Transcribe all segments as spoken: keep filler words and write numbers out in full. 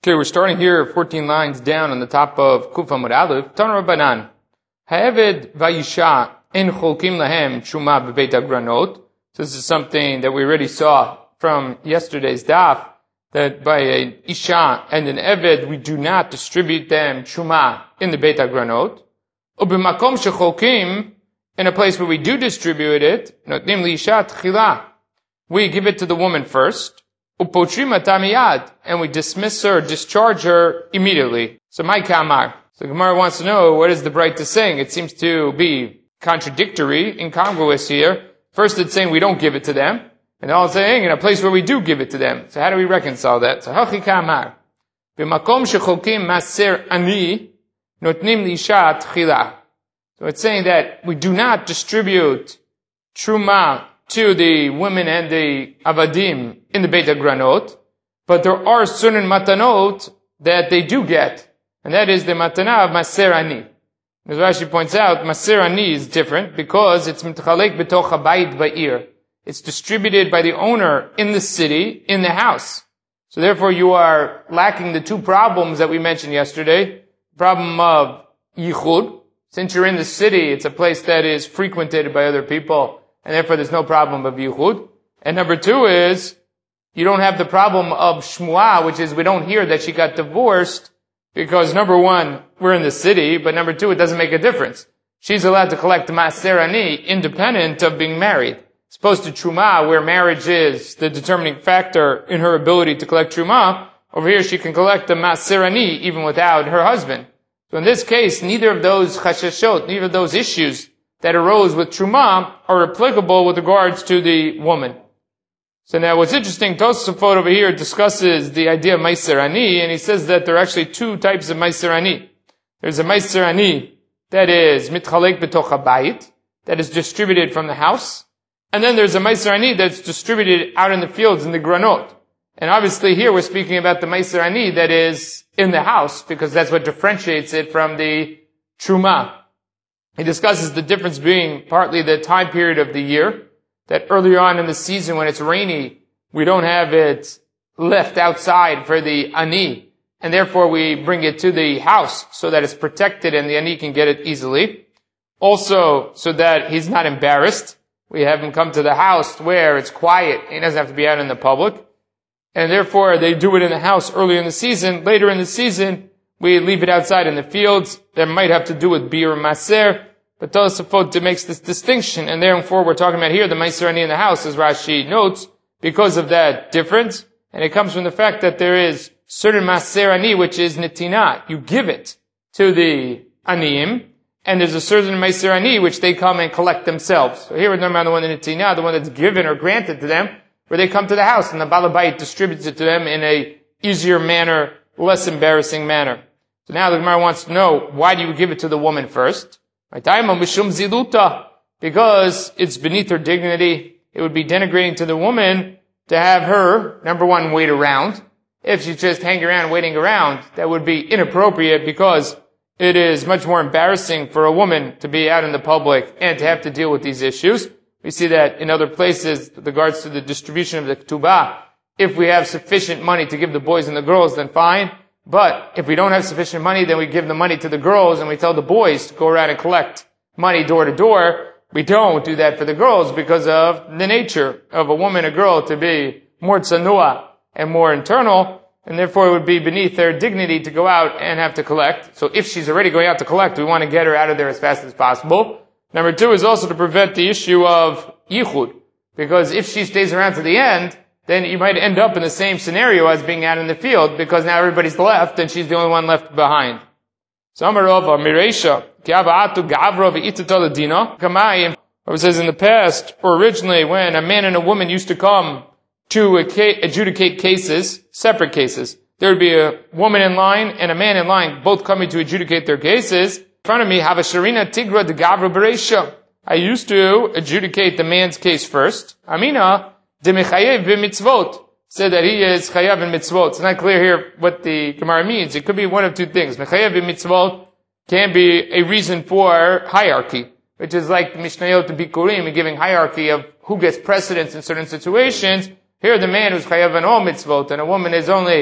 Okay, we're starting here fourteen lines down on the top of Kuf Amud Aleph. Tana Rabbanan. Ha'eved vayisha en cholkim lahem truma bebeit hagranot. So this is something that we already saw from yesterday's daf, that by an isha and an eved, we do not distribute them truma in the beit hagranot. Ubemakom shecholkim, in a place where we do distribute it, notnim liisha tchila, we give it to the woman first. And we dismiss her, discharge her immediately. So my kamar. So Gemara wants to know, what is the Braita saying? It seems to be contradictory, incongruous here. First it's saying we don't give it to them, and now it's saying in a place where we do give it to them. So how do we reconcile that? So hachi kamar. B'makom shecholkim maser ani notnim liisha tchila. So it's saying that we do not distribute truma to the women and the avadim in the Beit HaGranot, but there are certain matanot that they do get, and that is the matana of Maser Ani. As Rashi points out, Maser Ani is different because it's mitchalek betoch habayit ba'ir. It's distributed by the owner in the city, in the house. So therefore you are lacking the two problems that we mentioned yesterday. Problem of yichud. Since you're in the city, it's a place that is frequented by other people, and therefore there's no problem of yichud. And number two is, you don't have the problem of shmuah, which is we don't hear that she got divorced, because number one, we're in the city, but number two, it doesn't make a difference. She's allowed to collect Maser Ani independent of being married. As opposed to truma, where marriage is the determining factor in her ability to collect truma, over here she can collect the Maser Ani even without her husband. So in this case, neither of those chashashot, neither of those issues that arose with truma are applicable with regards to the woman. So now what's interesting, Tosafot over here discusses the idea of Meiser Ani, and he says that there are actually two types of Meiser Ani. There's a Meiser Ani that is mitchalek betoch habayit, that is distributed from the house, and then there's a Meiser Ani that's distributed out in the fields in the granot. And obviously here we're speaking about the Meiser Ani that is in the house, because that's what differentiates it from the truma. He discusses the difference being partly the time period of the year, that earlier on in the season when it's rainy, we don't have it left outside for the ani, and therefore we bring it to the house so that it's protected and the ani can get it easily. Also, so that he's not embarrassed, we have him come to the house where it's quiet, he doesn't have to be out in the public, and therefore they do it in the house early in the season. Later in the season, we leave it outside in the fields. That might have to do with bir maser, but Tosafot makes this distinction, and therefore we're talking about here the Meiser Ani in the house, as Rashi notes, because of that difference, and it comes from the fact that there is certain Maser Ani which is netina, you give it to the Aniyim, and there's a certain Meiser Ani which they come and collect themselves. So here we're talking about the one in netina, the one that's given or granted to them, where they come to the house and the Balabait distributes it to them in a easier manner, less embarrassing manner. So now the Gemara wants to know, why do you give it to the woman first? Because it's beneath her dignity. It would be denigrating to the woman to have her, number one, wait around. If she's just hanging around, waiting around, that would be inappropriate, because it is much more embarrassing for a woman to be out in the public and to have to deal with these issues. We see that in other places with regards to the distribution of the ketubah. If we have sufficient money to give the boys and the girls, then fine. But if we don't have sufficient money, then we give the money to the girls and we tell the boys to go around and collect money door to door. We don't do that for the girls because of the nature of a woman, a girl, to be more tsanua and more internal, and therefore it would be beneath their dignity to go out and have to collect. So if she's already going out to collect, we want to get her out of there as fast as possible. Number two is also to prevent the issue of yichud, because if she stays around to the end, then you might end up in the same scenario as being out in the field, because now everybody's left and she's the only one left behind. So Amarova, Miresha, Kiava'atu Gavra V'Itatala Kamai, it says in the past, or originally, when a man and a woman used to come to adjudicate cases, separate cases, there would be a woman in line and a man in line, both coming to adjudicate their cases. In front of me, have a Sharina Tigra de Gavra Beresha. I used to adjudicate the man's case first. Amina, De mechayev b'mitzvot, said that he is chayav in mitzvot. It's not clear here what the Gemara means. It could be one of two things. Mechayev b'mitzvot can be a reason for hierarchy, which is like the Mishnayot to Bikurim, giving hierarchy of who gets precedence in certain situations. Here the man who's chayav in all mitzvot, and a woman is only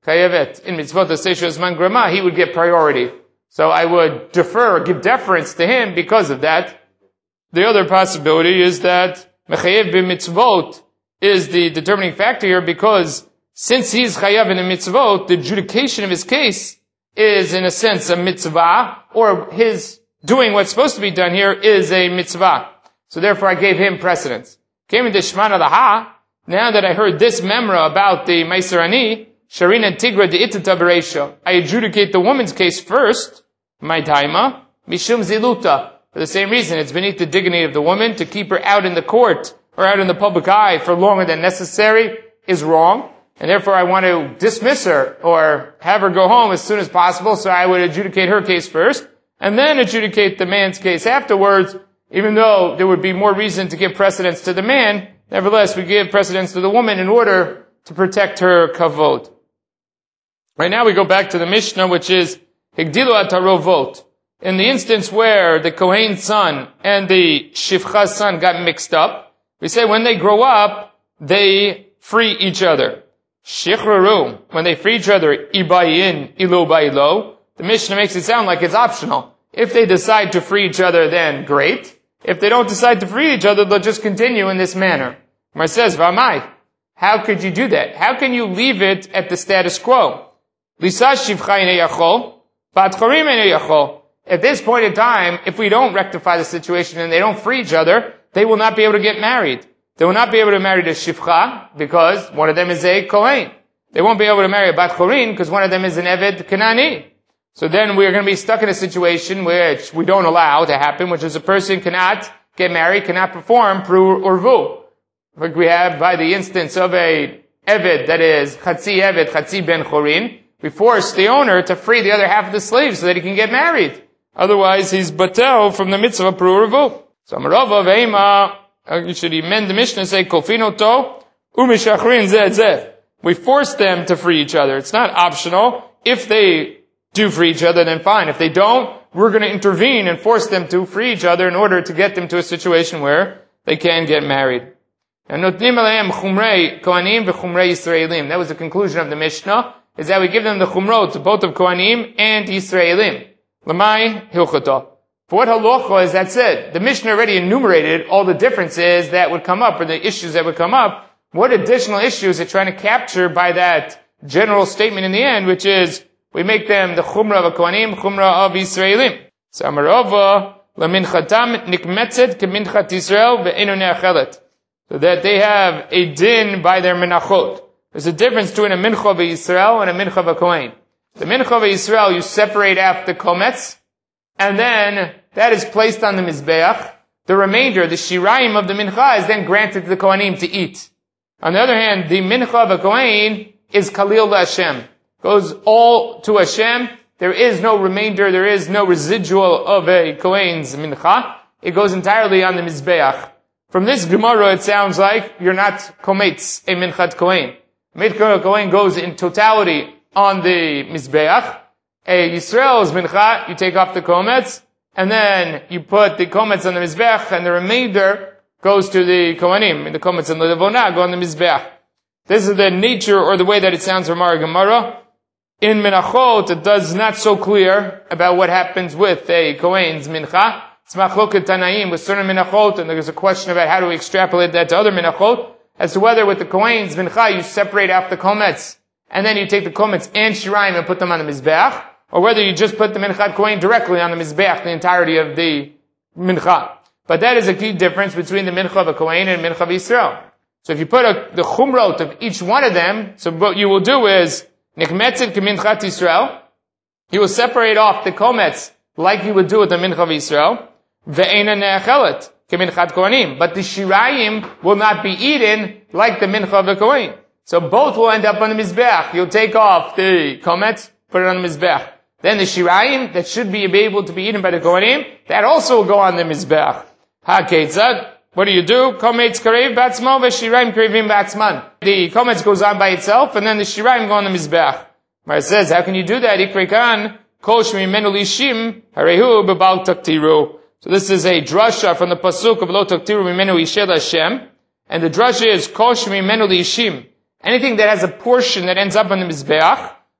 chayevet in mitzvot seishu zman grama, he would get priority. So I would defer, give deference to him because of that. The other possibility is that mechayev b'mitzvot is the determining factor here, because since he's chayav in a mitzvot, the adjudication of his case is in a sense a mitzvah, or his doing what's supposed to be done here is a mitzvah. So therefore I gave him precedence. Came into Shmana Laha, now that I heard this memra about the Meiser Ani, Sharina Tigra de Itata Bereisha, I adjudicate the woman's case first, my daima, Mishum Ziluta. For the same reason, it's beneath the dignity of the woman to keep her out in the court, or out in the public eye for longer than necessary, is wrong. And therefore I want to dismiss her, or have her go home as soon as possible, so I would adjudicate her case first, and then adjudicate the man's case afterwards, even though there would be more reason to give precedence to the man. Nevertheless, we give precedence to the woman in order to protect her kavod. Right now we go back to the Mishnah, which is Higdilu atarovot. In the instance where the Kohen's son and the Shifcha's son got mixed up, we say when they grow up, they free each other. Shichraru, when they free each other, ibayin, ilo bailo, the Mishnah makes it sound like it's optional. If they decide to free each other, then great. If they don't decide to free each other, they'll just continue in this manner. Mar says, Vamai, how could you do that? How can you leave it at the status quo? Lisa shivcha ine yachol, bat chorim ine yachol. At this point in time, if we don't rectify the situation and they don't free each other, they will not be able to get married. They will not be able to marry the shivcha because one of them is a kohen. They won't be able to marry a bat chorin because one of them is an eved kanani. So then we are going to be stuck in a situation which we don't allow to happen, which is a person cannot get married, cannot perform pru or vu. Like we have by the instance of a eved that is chatzi eved, chatzi ben chorin, we force the owner to free the other half of the slave so that he can get married. Otherwise, he's batel from the mitzvah pru or vu. So Amarava ve'ema, you should amend the Mishnah and say kofino to umishachrin zeh zeh. We force them to free each other. It's not optional. If they do free each other, then fine. If they don't, we're going to intervene and force them to free each other in order to get them to a situation where they can get married. And notnim aleim chumrei kohanim v'chumrei Yisraelim. That was the conclusion of the Mishnah, is that we give them the chumrot, both of kohanim and Yisraelim. Lamai hilchata. For what halacha is that said? The Mishnah already enumerated all the differences that would come up, or the issues that would come up. What additional issues are trying to capture by that general statement in the end, which is, we make them the chumrah of kohanim, chumrah of Yisraelim. So Amarava, laminchatam nikmetzet keminchat Yisrael ve'enu ne'achelet. So that they have a din by their minachot. There's a difference between a mincha of Yisrael and a mincha of a kohen. The mincha of Yisrael, you separate out the kometz, and then that is placed on the mizbeach. The remainder, the shirayim of the mincha, is then granted to the kohanim to eat. On the other hand, the mincha of a kohen is kalil LaHashem. Goes all to Hashem. There is no remainder, there is no residual of a kohen's mincha. It goes entirely on the mizbeach. From this Gemara, it sounds like you're not kometz, a minchat kohen. Minchat kohen goes in totality on the mizbeach. A Yisrael's mincha, you take off the kometz, and then you put the kometz on the mizbeach, and the remainder goes to the kohanim. The kometz and the levona go on the mizbeach. This is the nature or the way that it sounds from our Gemara. In Menachot, it does not so clear about what happens with a kohen's mincha. It's machloket tanaim with certain Menachot, and there's a question about how to extrapolate that to other Menachot, as to whether with the kohen's mincha you separate out the kometz, and then you take the kometz and shirayim and put them on the mizbeach, or whether you just put the minchat kohen directly on the mizbeach, the entirety of the mincha. But that is a key difference between the mincha of a kohen and mincha of Yisrael. So if you put a, the chumrot of each one of them, so what you will do is, nikmetzet keminchat Yisrael, you will separate off the kometz like you would do with the mincha of Yisrael, ve'ena ne'achelet keminchat kohanim. But the shirayim will not be eaten like the mincha of the kohen. So both will end up on the mizbeach. You'll take off the kometz, put it on the mizbeach. Then the shirayim that should be able to be eaten by the kohanim, that also will go on the mizbeach. Ha-ketzad. What do you do? Kometz karev batzmo v'shirayim karevim batzman. The kometz goes on by itself, and then the shirayim go on the mizbeach. Mar says, how can you do that? Ikrekan kol shmimenu lishim harehu bebal taktiru. So this is a drasha from the pasuk of lo taktiru mimenu ishel Hashem, and the drasha is kol shmimenu lishim. Anything that has a portion that ends up on the mizbeach,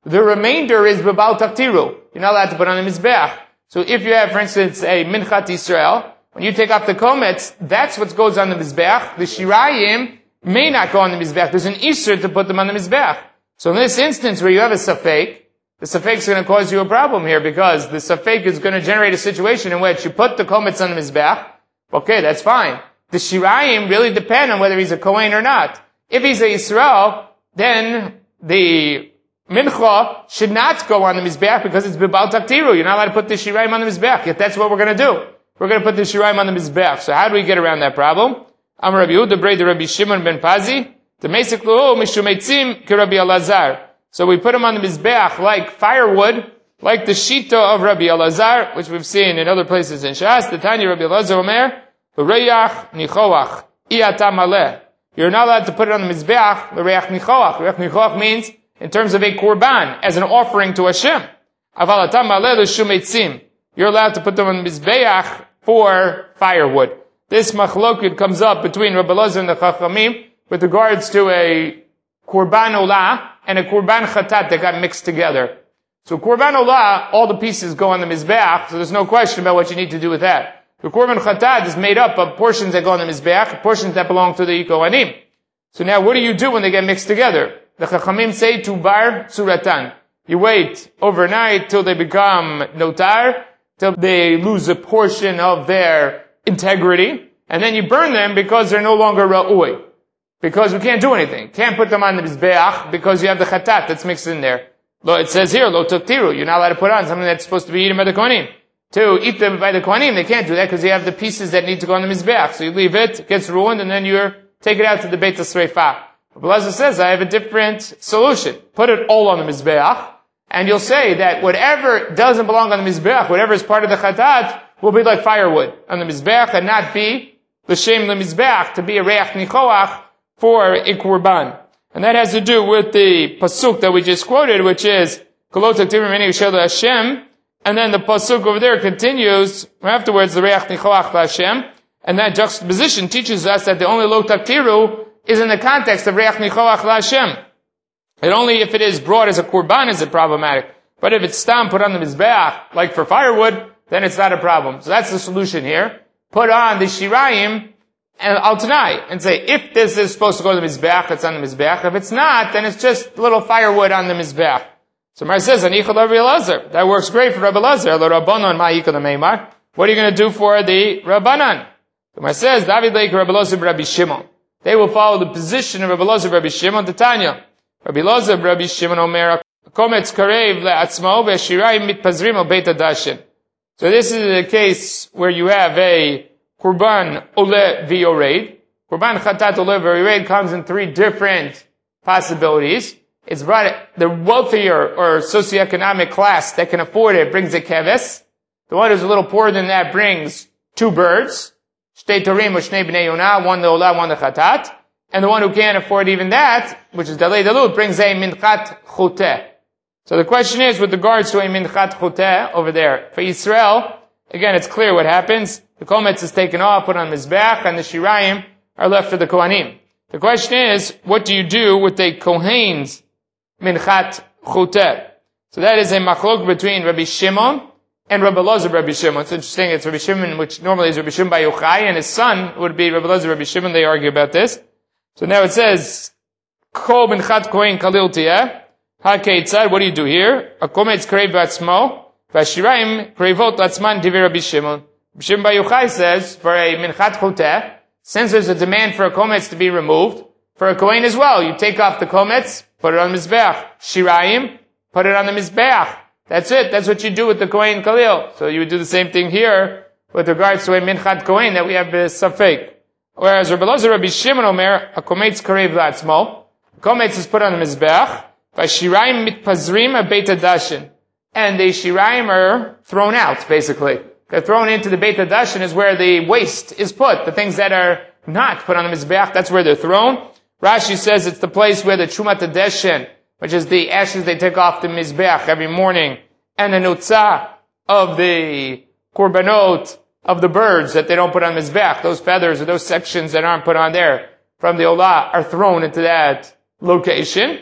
The remainder is b'bal taktiru. You're not allowed to put on the mizbeach. So if you have, for instance, a minchat Yisrael, when you take off the komets, that's what goes on the mizbeach. The shirayim may not go on the mizbeach. There's an isur to put them on the mizbeach. So in this instance where you have a safek, the safek is going to cause you a problem here because the safek is going to generate a situation in which you put the komets on the mizbeach. Okay, that's fine. The shirayim really depend on whether he's a kohen or not. If he's a Yisrael, then the mincha should not go on the mizbeach because it's bibal taktiru. You're not allowed to put the shirayim on the mizbeach. Yet that's what we're going to do. We're going to put the shirayim on the mizbeach. So how do we get around that problem? Amar Rabbi Yehuda brei de Rabbi Shimon ben Pazi. The mesik lo mishumetzim ki Rabbi Elazar. So we put them on the mizbeach like firewood, like the shita of Rabbi Elazar, which we've seen in other places in Shas. The Tanya Rabbi Elazar Omer, v'reyach nichoach iyata maleh. You're not allowed to put it on the mizbeach l'reyach nichoach. L'reyach nichoach means in terms of a korban, as an offering to Hashem. Aval atam maleh l'shumetzim. You're allowed to put them on the mizbeach for firewood. This machlokut comes up between Rabbi Elazar and the Chachamim with regards to a korban olah and a korban chatat that got mixed together. So korban olah, all the pieces go on the mizbeach, so there's no question about what you need to do with that. The korban chatat is made up of portions that go on the mizbeach, portions that belong to the kohanim. So now what do you do when they get mixed together? The Chachamim say to bar tzuratan. You wait overnight till they become notar, till they lose a portion of their integrity, and then you burn them because they're no longer ra'ui. Because we can't do anything. Can't put them on the mizbeach because you have the chatat that's mixed in there. It says here, lo tuktiru. You're not allowed to put on something that's supposed to be eaten by the kohanim. To eat them by the kohanim, they can't do that because you have the pieces that need to go on the mizbeach. So you leave it, it gets ruined, and then you take it out to the Beit HaSreifah. Rabbi says, I have a different solution. Put it all on the mizbeach, and you'll say that whatever doesn't belong on the mizbeach, whatever is part of the chatat, will be like firewood on the mizbeach and not be l'shem the mizbeach, to be a reach nichoach for a korban. And that has to do with the pasuk that we just quoted, which is Kolo taktivim meni yishel Hashem, and then the pasuk over there continues afterwards the reach nichoach Hashem, and that juxtaposition teaches us that the only lo taktiru is in the context of reach nichoach Hashem. And only if it is brought as a korban is it problematic. But if it's stam put on the mizbeach, like for firewood, then it's not a problem. So that's the solution here. Put on the shirayim and al tanai, and say, if this is supposed to go to the mizbeach, it's on the mizbeach. If it's not, then it's just little firewood on the mizbeach. So Mar says, Anichad Rabbi Elazar. That works great for Rabbi Elazar. Lo Rabbanon ma'ikad meimar. What are you going to do for the Rabbanan? So Mar says, David leik Rabbi Elazar Rabbi Shimon. They will follow the position of Rabbi Elazar Rabbi Shimon, the Tanya. Rabbi Elazar Rabbi Shimon Omer, Kometz karev le'atzmo ve'shirayim mitpazrim al beit hadashin. So this is a case where you have a Kurban Ole V'Yored. Kurban Chatat Ole V'Yored comes in three different possibilities. It's brought, the wealthier or socioeconomic class that can afford it brings a keves. The one who's a little poorer than that brings two birds. Shtei Torim or Shnei B'nei Yonah, one the Olah, one the Chatat. And the one who can't afford even that, which is Dalei Dalut, brings a Minchat Chuteh. So the question is, with regards to a Minchat Chuteh over there, for Yisrael, again, it's clear what happens. The Kometz is taken off, put on Mizbeach, and the Shirayim are left for the Kohanim. The question is, what do you do with the Kohen's Minchat Chuteh? So that is a machlok between Rabbi Shimon and Rabbi Elazar Rabbi Shimon. It's interesting, it's Rabbi Shimon, which normally is Rabbi Shimon Bar Yochai, and his son would be Rabbi Elazar Rabbi Shimon. They argue about this. So now it says, Kol Minchat Kohen Kalil Tiyeh. HaKeitzad, what do you do here? A Kometz Karev B'atzmo, V'ashirayim Karevot Atzman Divi Rabbi Shimon. Rabbi Shimon Bar Yochai says, for a Minchat Chuteh, since there's a demand for a Kometz to be removed, for a Kohen as well, you take off the Kometz, put it on the Mizbeach. Shirayim, put it on the Mizbeach. That's it. That's what you do with the Kohen Kalil. So you would do the same thing here with regards to a Minchat Kohen that we have the Safek. Whereas Rabbi Elazar Rabbi Shimon Omer, a Kometz Karev B'atzmo, Kometz is put on the Mizbeach, V'ashirayim mitpazrim a Beit Hadashin. And the Shirayim are thrown out, basically. They're thrown into the Beit Hadashin is where the waste is put. The things that are not put on the Mizbeach, that's where they're thrown. Rashi says it's the place where the Trumat Hadeshin, which is the ashes they take off the Mizbeach every morning, and the Nutzah of the Korbanot of the birds that they don't put on Mizbeach, those feathers or those sections that aren't put on there from the Olah are thrown into that location.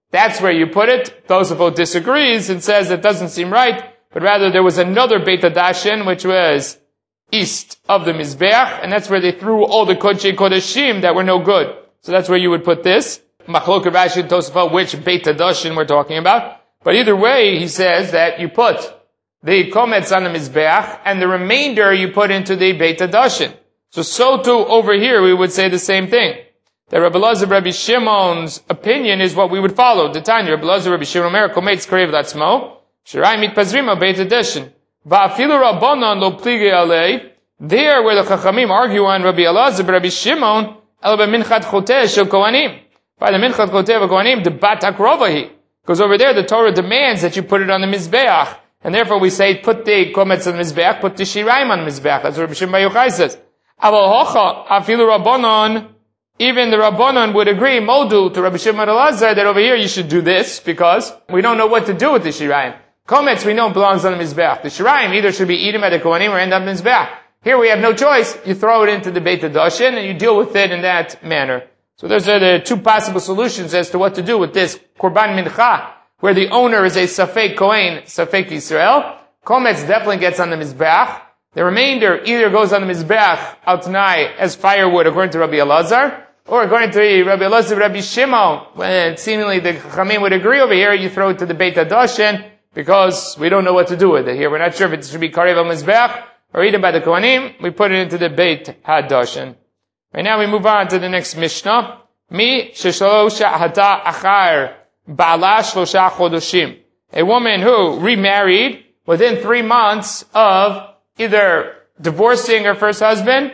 that's where you put it. Tosafot disagrees and says it doesn't seem right, but rather there was another Beit HaDashen, which was east of the Mizbeach, and that's where they threw all the Kodshei Kodeshim that were no good. So that's where you would put this. Machlok Rashi and Tosafot, which Beit HaDashen we're talking about. But either way, he says that you put the Kometz on the Mizbeach, and the remainder you put into the Beit HaDashen. So, so too, over here, we would say the same thing. That Rabbi Elazar, Rabbi Shimon's opinion is what we would follow. The Tanya, Rabbi Elazar, Rabbi Shimon, Omer, Kometz Karev Latzmo, Shirai Mitpazrima Beit HaDashen. Va'afilu Rabbanon lo pligi alei. There, where the Chachamim argue on Rabbi Elazar, Rabbi Shimon, el b'minchat choteh shel Kohanim. By the minchat choteh of Kohanim, the bat akrovahi. Because over there, the Torah demands that you put it on the Mizbeach. And therefore we say, put the Kometz on the Mizbeach, put the Shiraim on the Mizbeach. That's what Rabbi Shimon Bar Yochai says. Aval hocha, afilu Rabbanon, even the Rabbanon would agree, Modu, to Rabbi Shimon Bar Elazar, that over here you should do this, because we don't know what to do with the Shiraim. Kometz, we know, belongs on the Mizbeach. The Shiraim either should be eaten by the Kohanim or end up in the Mizbeach. Here we have no choice. You throw it into the Beit HaDashen, and you deal with it in that manner. So those are the two possible solutions as to what to do with this Korban Mincha, where the owner is a Safek Kohen, Safek Yisrael. Kometz definitely gets on the Mizbeach. The remainder either goes on the Mizbeach al Tanai as firewood, according to Rabbi Elazar, or according to Rabbi Elazar, Rabbi Shimon, when seemingly the Chachamim would agree over here, you throw it to the Beit HaDashen, because we don't know what to do with it here. We're not sure if it should be Karev al Mizbeach, or eaten by the Kohanim. We put it into the Beit HaDashen. Right now we move on to the next Mishnah. Mi sheshalosha hata achar ba'ala shlosha chodoshim. A woman who remarried within three months of either divorcing her first husband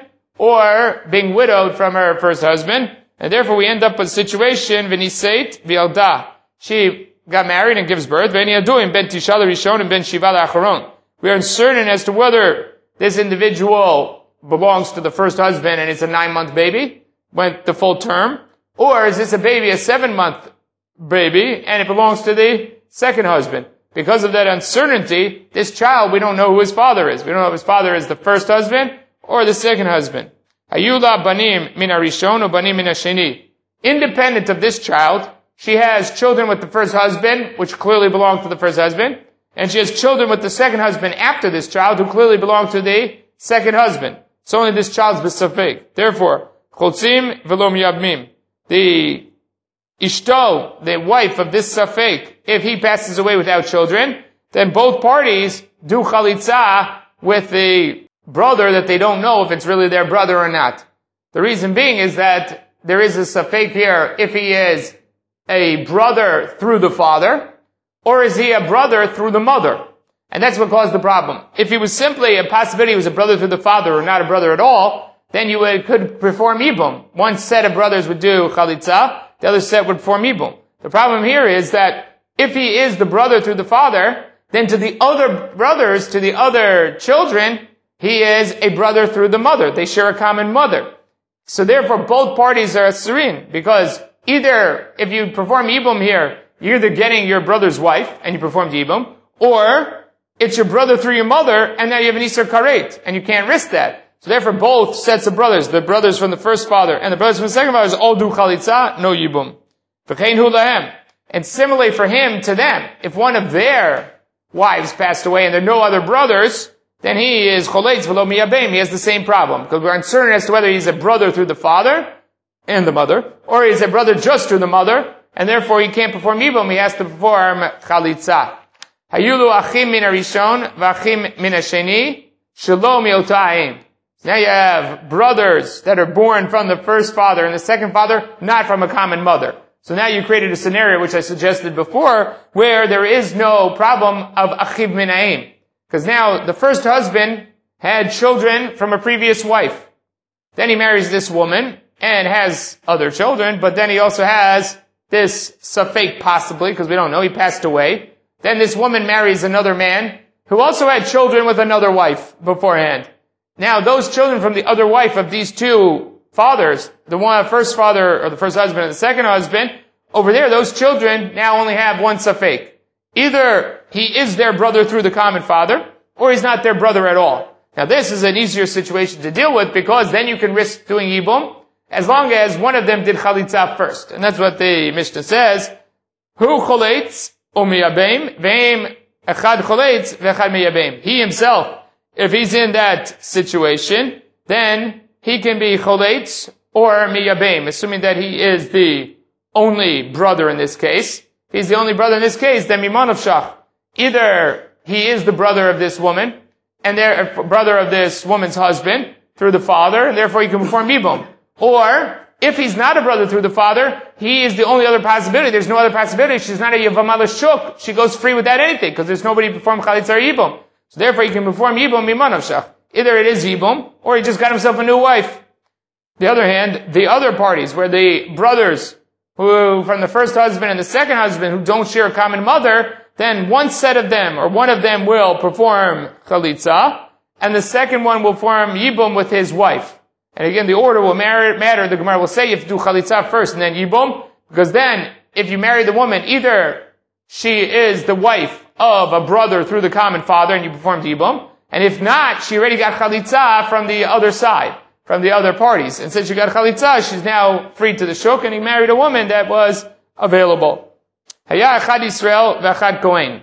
or being widowed from her first husband. And therefore we end up with a situation, v'niseit v'yalda. She got married and gives birth. V'eni aduim ben tishal rishon and ben shiva la'acharon. We are uncertain as to whether this individual belongs to the first husband and it's a nine-month baby, went the full term, or is this a baby, a seven-month baby, and it belongs to the second husband? Because of that uncertainty, this child, we don't know who his father is. We don't know if his father is the first husband or the second husband. Hayula banim min harishon or banim min hasheni. Independent of this child, she has children with the first husband, which clearly belong to the first husband, and she has children with the second husband after this child, who clearly belong to the second husband. It's only this child's b'safek. Therefore, chotzim v'lo miyabmim. The ishto, the wife of this safek, if he passes away without children, then both parties do chalitza with the brother that they don't know if it's really their brother or not. The reason being is that there is a safek here if he is a brother through the father, or is he a brother through the mother? And that's what caused the problem. If he was simply a possibility he was a brother through the father or not a brother at all, then you would, could perform ibum. One set of brothers would do chalitza, the other set would perform ibum. The problem here is that if he is the brother through the father, then to the other brothers, to the other children, he is a brother through the mother. They share a common mother. So therefore both parties are asurin, because either if you perform ibum here, you're either getting your brother's wife and you perform ibum, or it's your brother through your mother, and now you have an Isser Karet, and you can't risk that. So therefore, both sets of brothers, the brothers from the first father and the brothers from the second father, all do chalitza, no yibum. V'chein hu lahem. And similarly for him, to them, if one of their wives passed away and there are no other brothers, then he is choletz v'lo miyabem. He has the same problem, because we're uncertain as to whether he's a brother through the father and the mother, or he's a brother just through the mother, and therefore he can't perform yibum, he has to perform chalitza. Hayulu achim min harishon v'achim min hasheni shelo miota'im. Now you have brothers that are born from the first father and the second father, not from a common mother. So now you created a scenario which I suggested before, where there is no problem of achiv min ha'im. Because now the first husband had children from a previous wife. Then he marries this woman and has other children, but then he also has this safek possibly, because we don't know, he passed away. Then this woman marries another man who also had children with another wife beforehand. Now those children from the other wife of these two fathers, the one, first father or the first husband and the second husband, over there those children now only have one safek. Either he is their brother through the common father, or he's not their brother at all. Now this is an easier situation to deal with, because then you can risk doing yibum, as long as one of them did chalitza first. And that's what the Mishnah says. Hu choletz umiyabim, veim echad choletz vechad miyabim. He himself, if he's in that situation, then he can be choletz or miyabim, assuming that he is the only brother in this case. If he's the only brother in this case, then mimanov shach. Either he is the brother of this woman, and they're brother of this woman's husband through the father, and therefore he can perform yibum. Or, if he's not a brother through the father, he is the only other possibility. There's no other possibility. She's not a yavamala shuk. She goes free without anything, because there's nobody to perform chalitza or yibum. So therefore he can perform yibum mimanov shach. Either it is yibum, or he just got himself a new wife. The other hand, the other parties, where the brothers who, from the first husband and the second husband, who don't share a common mother, then one set of them, or one of them will perform chalitza, and the second one will perform yibum with his wife. And again, the order will matter. The Gemara will say you have to do chalitza first and then yibum, because then, if you marry the woman, either she is the wife of a brother through the common father and you performed yibum, and if not, she already got chalitza from the other side, from the other parties. And since she got chalitza, she's now free to the shuk, and he married a woman that was available. Haya echad Yisrael v'echad Kohen.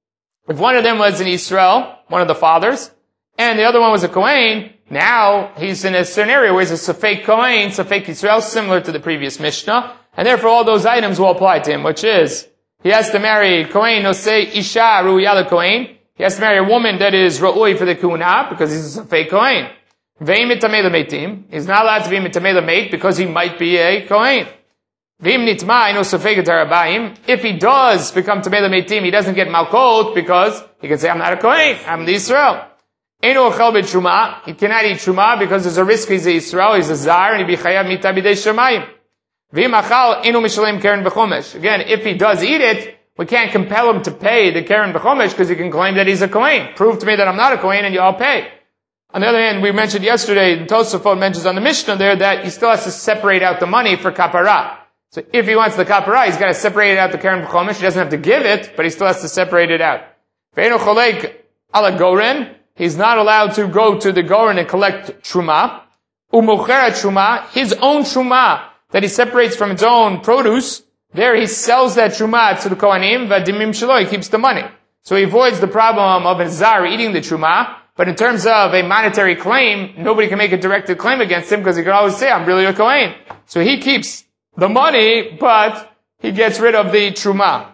If one of them was in Israel, one of the fathers, and the other one was a Kohen, now he's in a scenario where he's a Safek Kohen, Safek Yisrael, similar to the previous Mishnah, and therefore all those items will apply to him, which is, he has to marry Kohen, no say Isha Ru'ya Kohen. He has to marry a woman that is Ra'ui for the Kuna, because he's a Safek Kohen. Ve'im mitamei l'meitim. He's not allowed to be mitamei l'meit because he might be a Kohen. Ve'im nitma ino safek d'arabayim. If he does become tamei l'meitim, he doesn't get malkot because he can say, I'm not a Kohen, I'm the Israel. Eno ochel b'truma. He cannot eat truma because there's a risk he's a Israel, he's a zar, and he be chayav mita b'dei shemayim. Ve'im achal eno mishalem keren b'chomesh. Again, if he does eat it, we can't compel him to pay the keren b'chomesh because he can claim that he's a Kohen. Prove to me that I'm not a Kohen and I'll pay. On the other hand, we mentioned yesterday, the Tosafot mentions on the Mishnah there that he still has to separate out the money for kapara. So if he wants the kapara, he's got to separate out the keren b'chomesh. He doesn't have to give it, but he still has to separate it out. Ve'eno cholek ala goren. He's not allowed to go to the goren and collect truma. U'mochera truma, his own truma that he separates from its own produce. There he sells that truma to the kohanim. V'adimim shelo, he keeps the money. So he avoids the problem of a zar eating the truma. But in terms of a monetary claim, nobody can make a directed claim against him because he can always say, I'm really a Kohen. So he keeps the money, but he gets rid of the truma.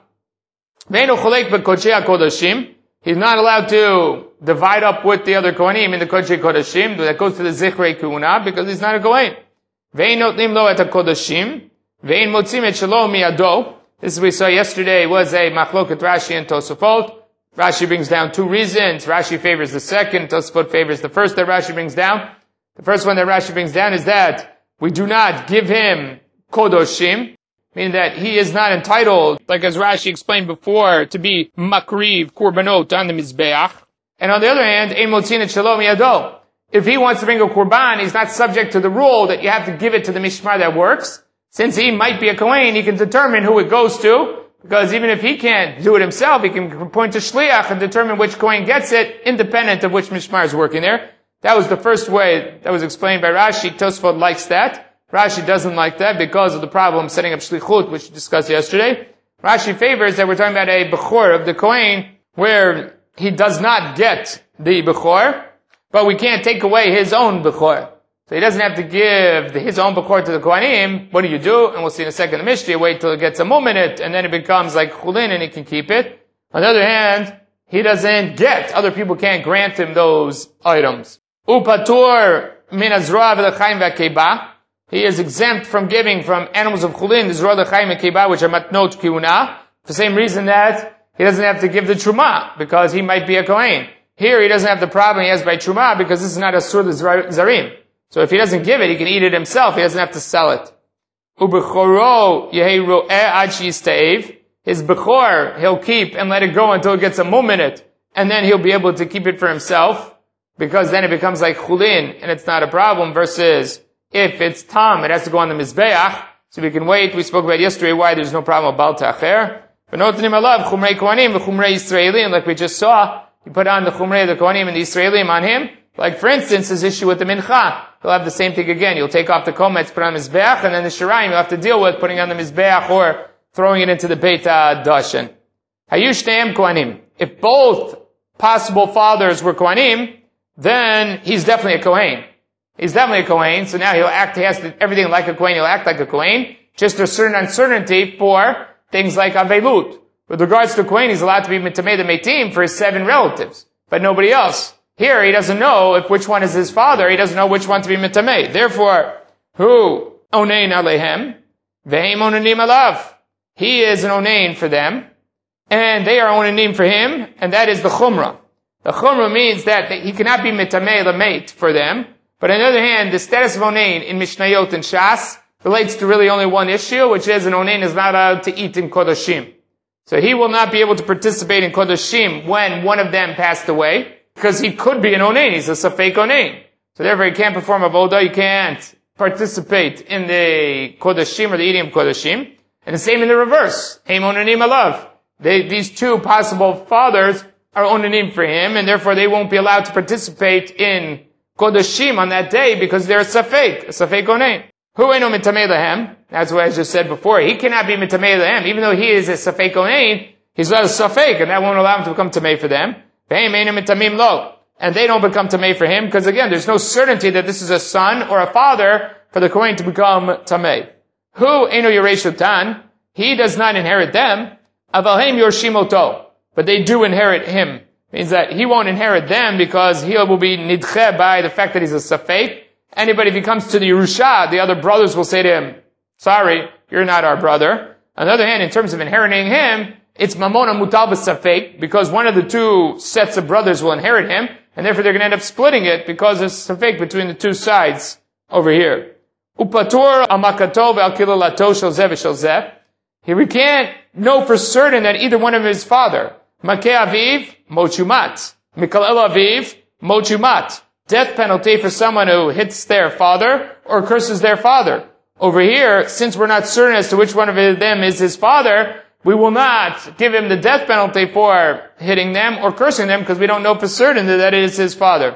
He's not allowed to divide up with the other Kohanim in the Kodshei Kodashim. That goes to the Zichrei Kuna because he's not a Kohen. This, we saw yesterday, was a Machloket Rashi and Tosafot. Rashi brings down two reasons. Rashi favors the second, Tosafot favors the first that Rashi brings down. The first one that Rashi brings down is that we do not give him kodoshim, meaning that he is not entitled, like as Rashi explained before, to be makriv, korbanot on the mizbeach. And on the other hand, ein motzin et shalom yado. If he wants to bring a korban, he's not subject to the rule that you have to give it to the mishmar that works. Since he might be a kohen, he can determine who it goes to. Because even if he can't do it himself, he can point to shliach and determine which kohen gets it, independent of which mishmar is working there. That was the first way that was explained by Rashi. Tosfot likes that. Rashi doesn't like that because of the problem setting up shlichut, which we discussed yesterday. Rashi favors that we're talking about a bechor of the kohen, where he does not get the bechor, but we can't take away his own bechor. So he doesn't have to give the, his own bechor to the kohanim. What do you do? And we'll see in a second the Mishnah. Wait till it gets a moment, and then it becomes like chulin, and he can keep it. On the other hand, he doesn't get. Other people can't grant him those items. Upatur min azroa v'lechaim v'akeba. He is exempt from giving from animals of chulin, the zroa, lechaim, v'akeba, which are matnot kiuna, for the same reason that he doesn't have to give the truma, because he might be a kohen. Here he doesn't have the problem he has by truma, because this is not a sur zarim. So if he doesn't give it, he can eat it himself. He doesn't have to sell it. Ubechoro yehi ro'eh ad sheyistaev. His bechor he'll keep and let it go until it gets a muminit, and then he'll be able to keep it for himself, because then it becomes like chulin, and it's not a problem. Versus if it's tam, it has to go on the mizbeach, so we can wait. We spoke about yesterday why there's no problem about ta'acher. But notanim alav chumrei kohanim v'chumrei Yisraelim, like we just saw. You put on the chumrei the kohanim and the Yisraelim on him. Like, for instance, his issue with the mincha. He'll have the same thing again. You'll take off the kometz, put on the mizbeach, and then the shirayim you'll have to deal with putting on the mizbeach or throwing it into the Beit HaDashen. Hayushneim Kohanim. If both possible fathers were Kohanim, then he's definitely a Kohen. He's definitely a Kohen, so now he'll act, he has to, everything like a Kohen, he'll act like a Kohen. Just a certain uncertainty for things like Avelut. With regards to Kohen, he's allowed to be Mitamei the Meitim for his seven relatives, but nobody else. Here, he doesn't know if which one is his father, he doesn't know which one to be Mitamei. Therefore, who Onein Alehem, Vehem Onanim Alav. He is an Onein for them, and they are Onanim for him, and that is the Chumrah. The Chumrah means that he cannot be Mitamei Lameit for them, but on the other hand, the status of Onein in Mishnayot and Shas relates to really only one issue, which is an Onein is not allowed to eat in Kodashim. So he will not be able to participate in Kodashim when one of them passed away, because he could be an Onein. He's a Safek Onein. So therefore he can't perform Avodah, he can't participate in the Kodashim or the eating of Kodashim. And the same in the reverse. Heim Onanim Alav. They, these two possible fathers are Onanim for him, and therefore they won't be allowed to participate in Kodashim on that day because they're a Safek, a Safek Onein. Who ain't no mitamei lehem? That's what I just said before. He cannot be mitamei lehem, even though he is a safek onein. He's not a safek, and that won't allow him to become tamei for them. Vehem einu mitamim lo, and they don't become tamei for him because again, there's no certainty that this is a son or a father for the kohen to become tamei. Who einu yereshutan? He does not inherit them. Avalhem yorshimoto, but they do inherit him. Means that he won't inherit them because he will be nidche by the fact that he's a safek. Anybody, if he comes to the Yerusha, the other brothers will say to him, sorry, you're not our brother. On the other hand, in terms of inheriting him, it's mamona mutal b'safek, because one of the two sets of brothers will inherit him, and therefore they're going to end up splitting it because there's safek between the two sides over here. Upatur amakato ve'al-kilalato shel zeh v'shel zeh. Here we can't know for certain that either one of his father. Makeh aviv, mochumat. Mikalel aviv, mochumat. Death penalty for someone who hits their father or curses their father. Over here, since we're not certain as to which one of them is his father, we will not give him the death penalty for hitting them or cursing them because we don't know for certain that it is his father.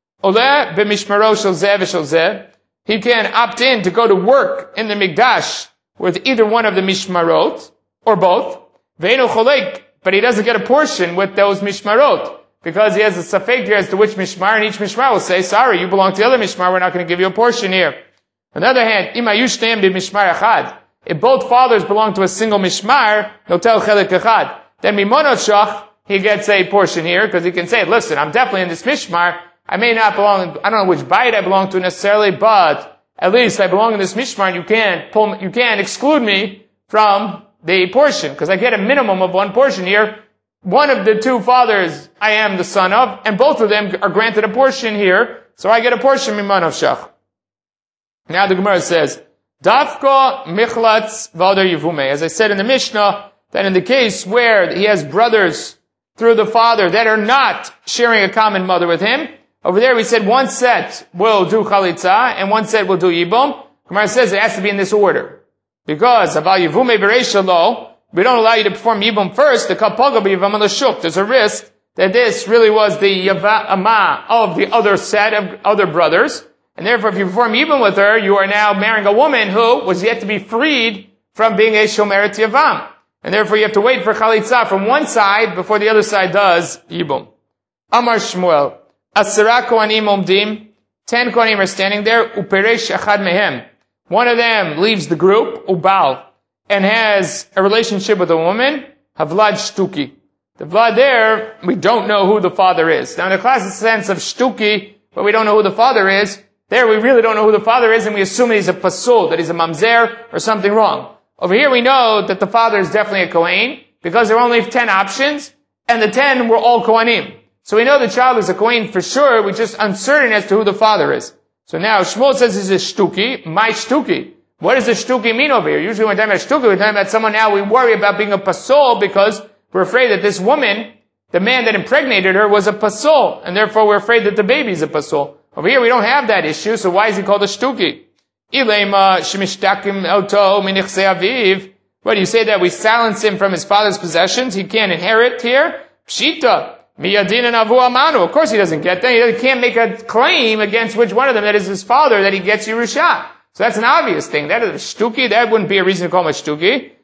Oleh b'mishmaro shel zeh v'shel zeh. He can opt in to go to work in the Mikdash with either one of the mishmarot or both. Ve'enu cholek, but he doesn't get a portion with those mishmarot. Because he has a safek here as to which mishmar, and each mishmar will say, sorry, you belong to the other mishmar, we're not going to give you a portion here. On the other hand, ima yushneim b'mishmar echad. If both fathers belong to a single mishmar, notel chelik echad. Then mimonot shach, he gets a portion here, because he can say, listen, I'm definitely in this mishmar, I may not belong, I don't know which bayit I belong to necessarily, but at least I belong in this mishmar, and you can't pull, you can't exclude me from the portion, because I get a minimum of one portion here. One of the two fathers I am the son of, and both of them are granted a portion here, so I get a portion mimanov shach. Now the Gemara says, Dafko michlatz v'adar yivume. As I said in the Mishnah, that in the case where he has brothers through the father that are not sharing a common mother with him, over there we said one set will do chalitza, and one set will do yibum. Gemara says it has to be in this order. Because, aval yivume b'reisha lo, we don't allow you to perform Yibum first, the Kapaga b'Yivam L'Shuk. There's a risk that this really was the Yavama of the other set of other brothers. And therefore, if you perform Yibum with her, you are now marrying a woman who was yet to be freed from being a Shomeret Yavam. And therefore, you have to wait for Chalitza from one side before the other side does Yibum. Amar Shmuel, Asara Kohanim Omdim, ten Kohanim are standing there, Uperesh Echad Mehem. One of them leaves the group, Ubal, and has a relationship with a woman, Havlad Shtuki. The Vlad there, we don't know who the father is. Now in the classic sense of Shtuki, but we don't know who the father is, there we really don't know who the father is, and we assume that he's a pasul, that he's a mamzer, or something wrong. Over here we know that the father is definitely a Kohen, because there are only ten options, and the ten were all Kohanim. So we know the child is a Kohen for sure, we're just uncertain as to who the father is. So now Shmuel says he's a Shtuki, my Shtuki. What does the shtuki mean over here? Usually when we're talking about shtuki, we're talking about someone now we worry about being a pasol because we're afraid that this woman, the man that impregnated her, was a pasol, and therefore we're afraid that the baby is a pasol. Over here we don't have that issue, so why is he called a shtuki? Ilema shemishtakim elto minichse aviv. What do you say that we silence him from his father's possessions? He can't inherit here? Pshita. Miyadin and avu amanu. Of course he doesn't get that. He can't make a claim against which one of them that is his father that he gets Yerusha. So that's an obvious thing. That is a shtuki. That wouldn't be a reason to call him a shtuki.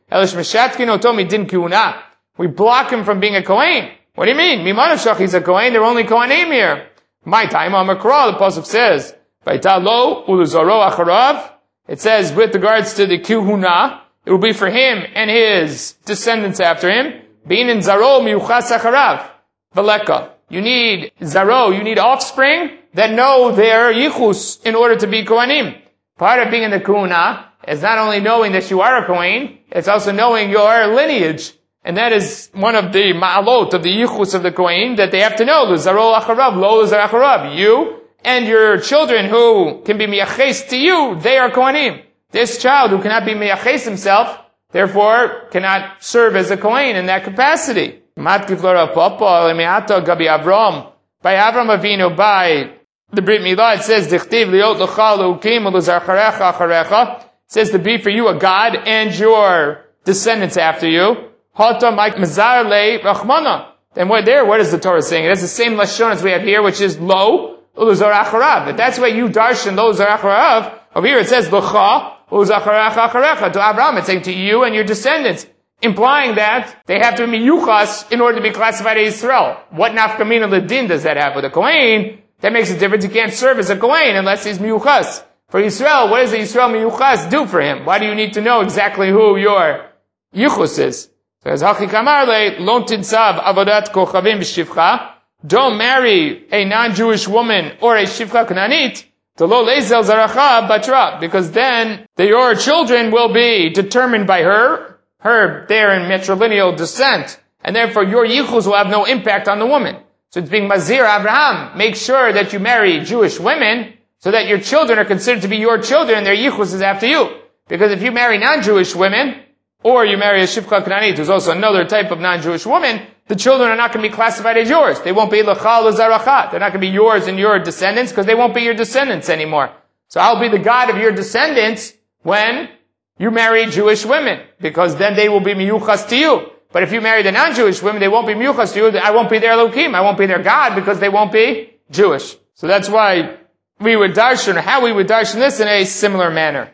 Elish Meshatkin Otomi Din Kiuna. We block him from being a Kohen. What do you mean? Mimanav Shach, he's a Kohen, they're only Kohanim here. My time on Makra, the Pasuk says, Baitalo Uluzoro Acharav. It says, with regards to the Kihuna, it will be for him and his descendants after him. Bein in Zaro Miyuchas Acharav. Valeka. You need Zaro, you need offspring that know their Yichus in order to be Kohanim. Part of being in the Kuhuna is not only knowing that you are a Kohen, it's also knowing your lineage. And that is one of the ma'alot of the Yichus of the Kohen, that they have to know. Zaro Acharav, Lo Zaro Acharav. You and your children who can be miyaches to you, they are Kohanim. This child who cannot be miyaches himself, therefore cannot serve as a Kohen in that capacity. Matkif Lora Papa, Lemiato Gabi Avram. By Avram Avinu, by the Brit Milah, it says, Dichtiv liot l'chal l'ukim l'zarcharecha acharecha. It says to be for you a God and your descendants after you. Hata Mike Mazar le Rachmana. Then what there, what is the Torah saying? It has the same lashon as we have here, which is lo uluzar acharav. If that's what you darshan lo uluzar acharav, over here it says l'cha uluzar acharecha. To Abraham, it's saying to you and your descendants, implying that they have to be miyuchas in order to be classified as Yisrael. What nafkamina ledin does that have with a Kohen? That makes a difference. He can't serve as a Kohen unless he's miyuchas. For Yisrael, what does the Yisrael miyuchas do for him? Why do you need to know exactly who your yichus is? So as Hachi Kamarle, Lon Tinsav Avodat Kochavim B'Shivcha, don't marry a non-Jewish woman or a Shivcha Kananit, to Lo Lezel Zaracha Batra, because then the, your children will be determined by her, her, their in matrilineal descent, and therefore your yichus will have no impact on the woman. So it's being Mazir Abraham, make sure that you marry Jewish women, so that your children are considered to be your children and their yichus is after you. Because if you marry non-Jewish women, or you marry a Shivcha Kananit, who's also another type of non-Jewish woman, the children are not going to be classified as yours. They won't be L'chal L'Zarachat. They're not going to be yours and your descendants, because they won't be your descendants anymore. So I'll be the God of your descendants when you marry Jewish women, because then they will be miyuchas to you. But if you marry the non-Jewish women, they won't be miyuchas to you. I won't be their Elohim. I won't be their God, because they won't be Jewish. So that's why we would darshan, or how we would darshan this in a similar manner.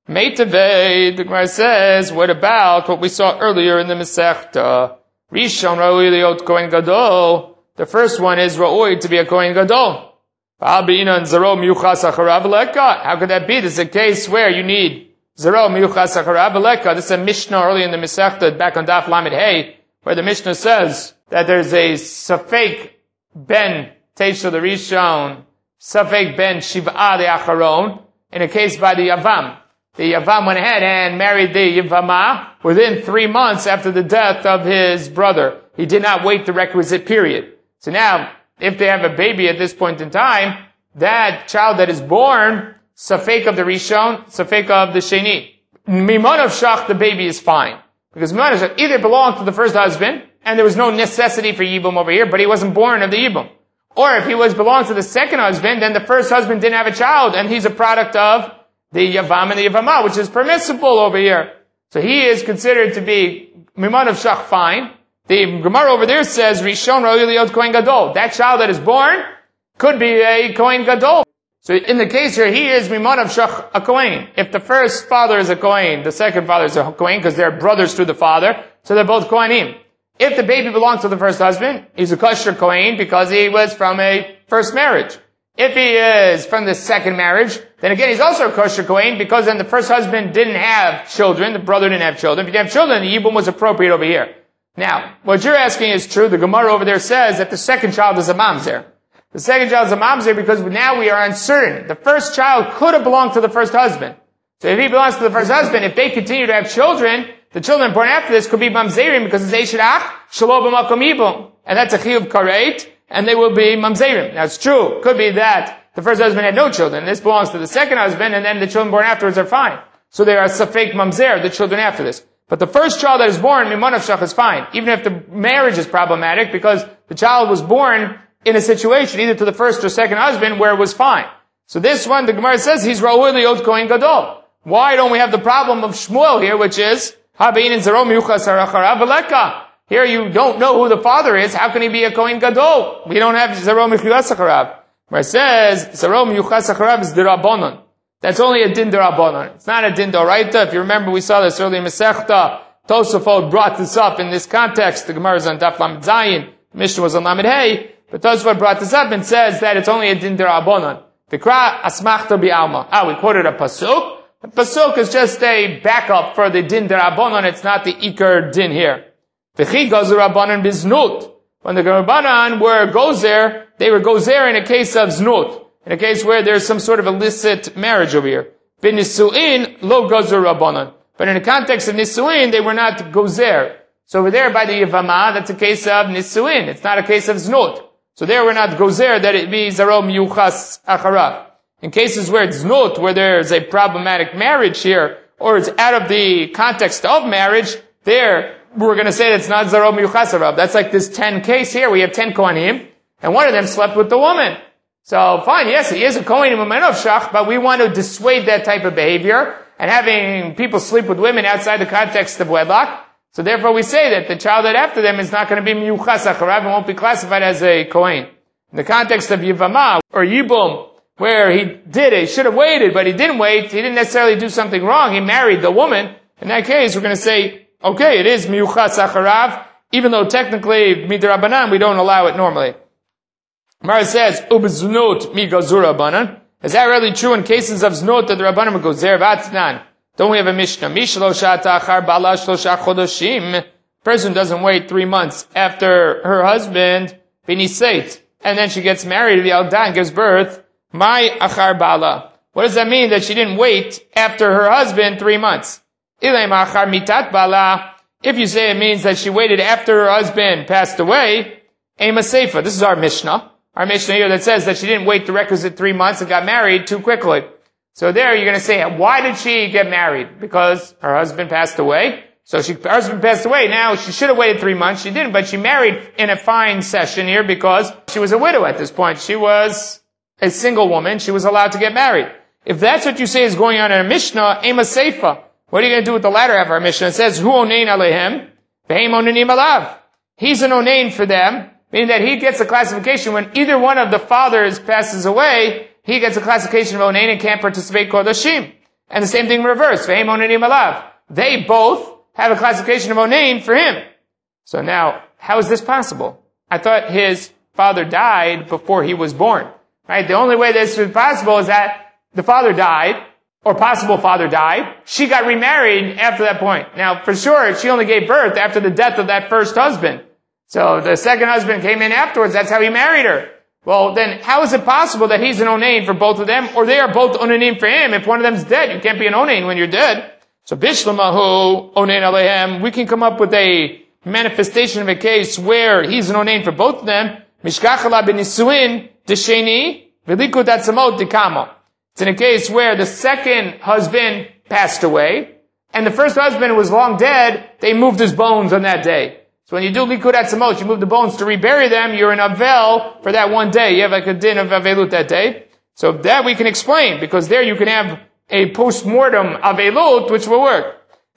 Meitavei, the Gemara says, what about what we saw earlier in the Masechta? Rishon Ra'oi liot Kohen Gadol. The first one is Ra'oi, to be a Kohen Gadol. How could that be? This is a case where you need Zero Miyuchas Acharav Eleka. This is a Mishnah early in the Masechta, back on Daf Lamed Hey, where the Mishnah says that there's a Safek Ben Teisha the Rishon, Safek Ben Shiv'a the Acharon, in a case by the Yavam. The Yavam went ahead and married the Yavama within three months after the death of his brother. He did not wait the requisite period. So now, if they have a baby at this point in time, that child that is born, Safek of the Rishon, Safek of the Sheni. Mimon of Shach, the baby is fine. Because Mimon of Shach either belonged to the first husband, and there was no necessity for Yibum over here, but he wasn't born of the Yibum. Or if he was belonged to the second husband, then the first husband didn't have a child, and he's a product of the Yavam and the Yavama, which is permissible over here. So he is considered to be Mimon of Shach fine. The Gemara over there says, Rishon Ra'oi liot Kohen Gadol. That child that is born could be a Kohen Gadol. So in the case here, he is Mimon of Shach, a Kohen. If the first father is a Kohen, the second father is a Kohen, because they're brothers to the father, so they're both Kohenim. If the baby belongs to the first husband, he's a kosher Kohen because he was from a first marriage. If he is from the second marriage, then again, he's also a kosher Kohen because then the first husband didn't have children, the brother didn't have children. If he didn't have children, the Yibum was appropriate over here. Now, what you're asking is true. The Gemara over there says that the second child is a mamzer. The second child is a mamzer because now we are uncertain. The first child could have belonged to the first husband. So if he belongs to the first husband, if they continue to have children, the children born after this could be mamzerim because it's eishirach, shelo b'makom yibum. And that's a chiyuv karet, and they will be mamzerim. Now it's true. Could be that the first husband had no children. This belongs to the second husband, and then the children born afterwards are fine. So they are safek mamzer, the children after this. But the first child that is born, Mimon of Shach, is fine. Even if the marriage is problematic, because the child was born in a situation, either to the first or second husband, where it was fine. So this one, the Gemara says, he's Ra'oi liot Kohen Gadol. Why don't we have the problem of Shmuel here, which is, Habein in Zero Miyuchas Haracharav Eleka. Here you don't know who the father is, how can he be a Kohen Gadol? We don't have Zero Miyuchas Haracharav. Where it says, Zero Miyuchas Haracharav is Dirabonon. That's only a din derabanan. It's not a din d'oraita. If you remember, we saw this earlier in Masechta. Tosafot brought this up in this context. The Gemara is on Daf Lamed Zayin, the Mishnah was on Lamed Hey, but Tosafot brought this up and says that it's only a din derabanan. The Kra asmachta bi'alma. Ah, we quoted a pasuk. The pasuk is just a backup for the din derabanan. It's not the ikar din here. V'chi gozer rabbanan biznut. When the Rabbanan were gozer, they were gozer in a case of znut, in a case where there's some sort of illicit marriage over here. B'nisuin lo gozer rabbanan. But in the context of nisuin, they were not gozer. So over there by the Yevama, that's a case of nisuin. It's not a case of znut. So there we're not gozer that it be zaro miyuchas acharav. In cases where it's znut, where there's a problematic marriage here, or it's out of the context of marriage, there we're going to say that's not zaro miyuchas acharav. That's like this ten case here. We have ten kohanim, and one of them slept with the woman. So fine, yes, he is a kohen in of shach, but we want to dissuade that type of behavior and having people sleep with women outside the context of wedlock. So therefore we say that the child that after them is not going to be miyuchas acharav and won't be classified as a kohen. In the context of Yivama or Yibum, where he did it, he should have waited, but he didn't wait, he didn't necessarily do something wrong, he married the woman. In that case, we're going to say, okay, it is miyuchas acharav, even though technically, midrabanan, we don't allow it normally. Mara says, ubznut mi gazur rabbanan. Is that really true in cases of znut that the rabbanan would go zervatnan? Don't we have a Mishnah? Mishlo shata achar bala shlosha chodoshim. Person doesn't wait three months after her husband biniseit, and then she gets married, the aldan gives birth. My achar bala. What does that mean that she didn't wait after her husband three months? Ilaim achar mitat bala. If you say it means that she waited after her husband passed away, ema seifa. This is our Mishnah. Our Mishnah here that says that she didn't wait the requisite three months and got married too quickly. So there you're going to say, why did she get married? Because her husband passed away. So she, her husband passed away. Now she should have waited three months. She didn't, but she married in a fine session here because she was a widow at this point. She was a single woman. She was allowed to get married. If that's what you say is going on in a Mishnah, ema seifa. What are you going to do with the latter half of our Mishnah? It says, hu onein alehem, v'heim onenim alav. He's an onein for them, meaning that he gets a classification when either one of the fathers passes away, he gets a classification of onein and can't participate kodashim. And the same thing in reverse, v'heim onenim alav. They both have a classification of onein for him. So now, how is this possible? I thought his father died before he was born. Right? The only way this is possible is that the father died, or possible father died. She got remarried after that point. Now, for sure, she only gave birth after the death of that first husband. So the second husband came in afterwards. That's how he married her. Well, then how is it possible that he's an onain for both of them, or they are both onanim for him? If one of them's dead, you can't be an onain when you're dead. So bishlamahu onain alehem. We can come up with a manifestation of a case where he's an onain for both of them. Mishkachala benisuin desheni v'likud atzamot dikamo. It's in a case where the second husband passed away, and the first husband was long dead, they moved his bones on that day. So when you do likud atzamot, you move the bones to rebury them, you're in avel for that one day. You have like a din of avelut that day. So that we can explain, because there you can have a post-mortem avelut, which will work.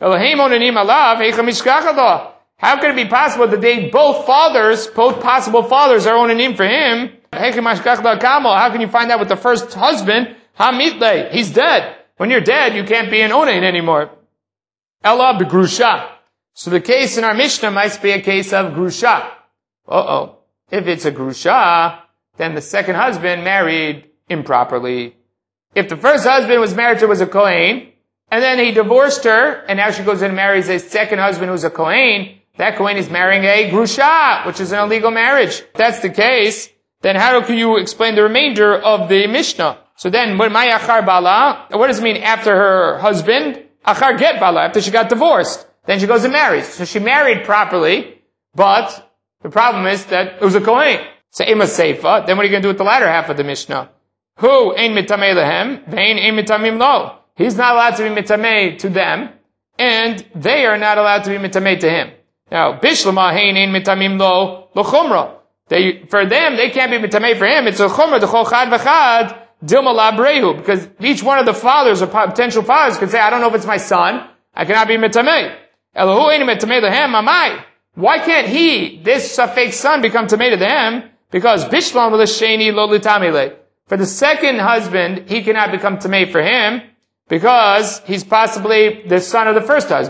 How could it be possible that they both fathers, both possible fathers are onanim for him? How can you find that with the first husband? Hamitle, he's dead. When you're dead, you can't be an onain anymore. Ella begrusha. So the case in our Mishnah might be a case of grusha. Uh-oh. If it's a grusha, then the second husband married improperly. If the first husband was married to was a kohen, and then he divorced her, and now she goes in and marries a second husband who's a kohen, that kohen is marrying a grusha, which is an illegal marriage. If that's the case, then how can you explain the remainder of the Mishnah? So then, when my achar bala, what does it mean after her husband? Achar get bala, after she got divorced. Then she goes and marries. So she married properly, but the problem is that it was a kohen. So ema seifa, then what are you going to do with the latter half of the Mishnah? Who ein mitamei lehem, vein ein mitamim lo. He's not allowed to be mitamei to them, and they are not allowed to be mitamei to him. Now, bishlama hein ein mitamim lo, lo chumra. They, for them, they can't be mitamei for him. It's a chumra, the chol chad v'chad, dilma la brehu, because each one of the fathers or potential fathers could say, I don't know if it's my son, I cannot be mitamei. Elahu ein mitamei lehem, amai. Why can't he, this fake son, become tamei to them? Because bishlam l'sheni lo litamile. For the second husband, he cannot become tamei for him, because he's possibly the son of the first husband.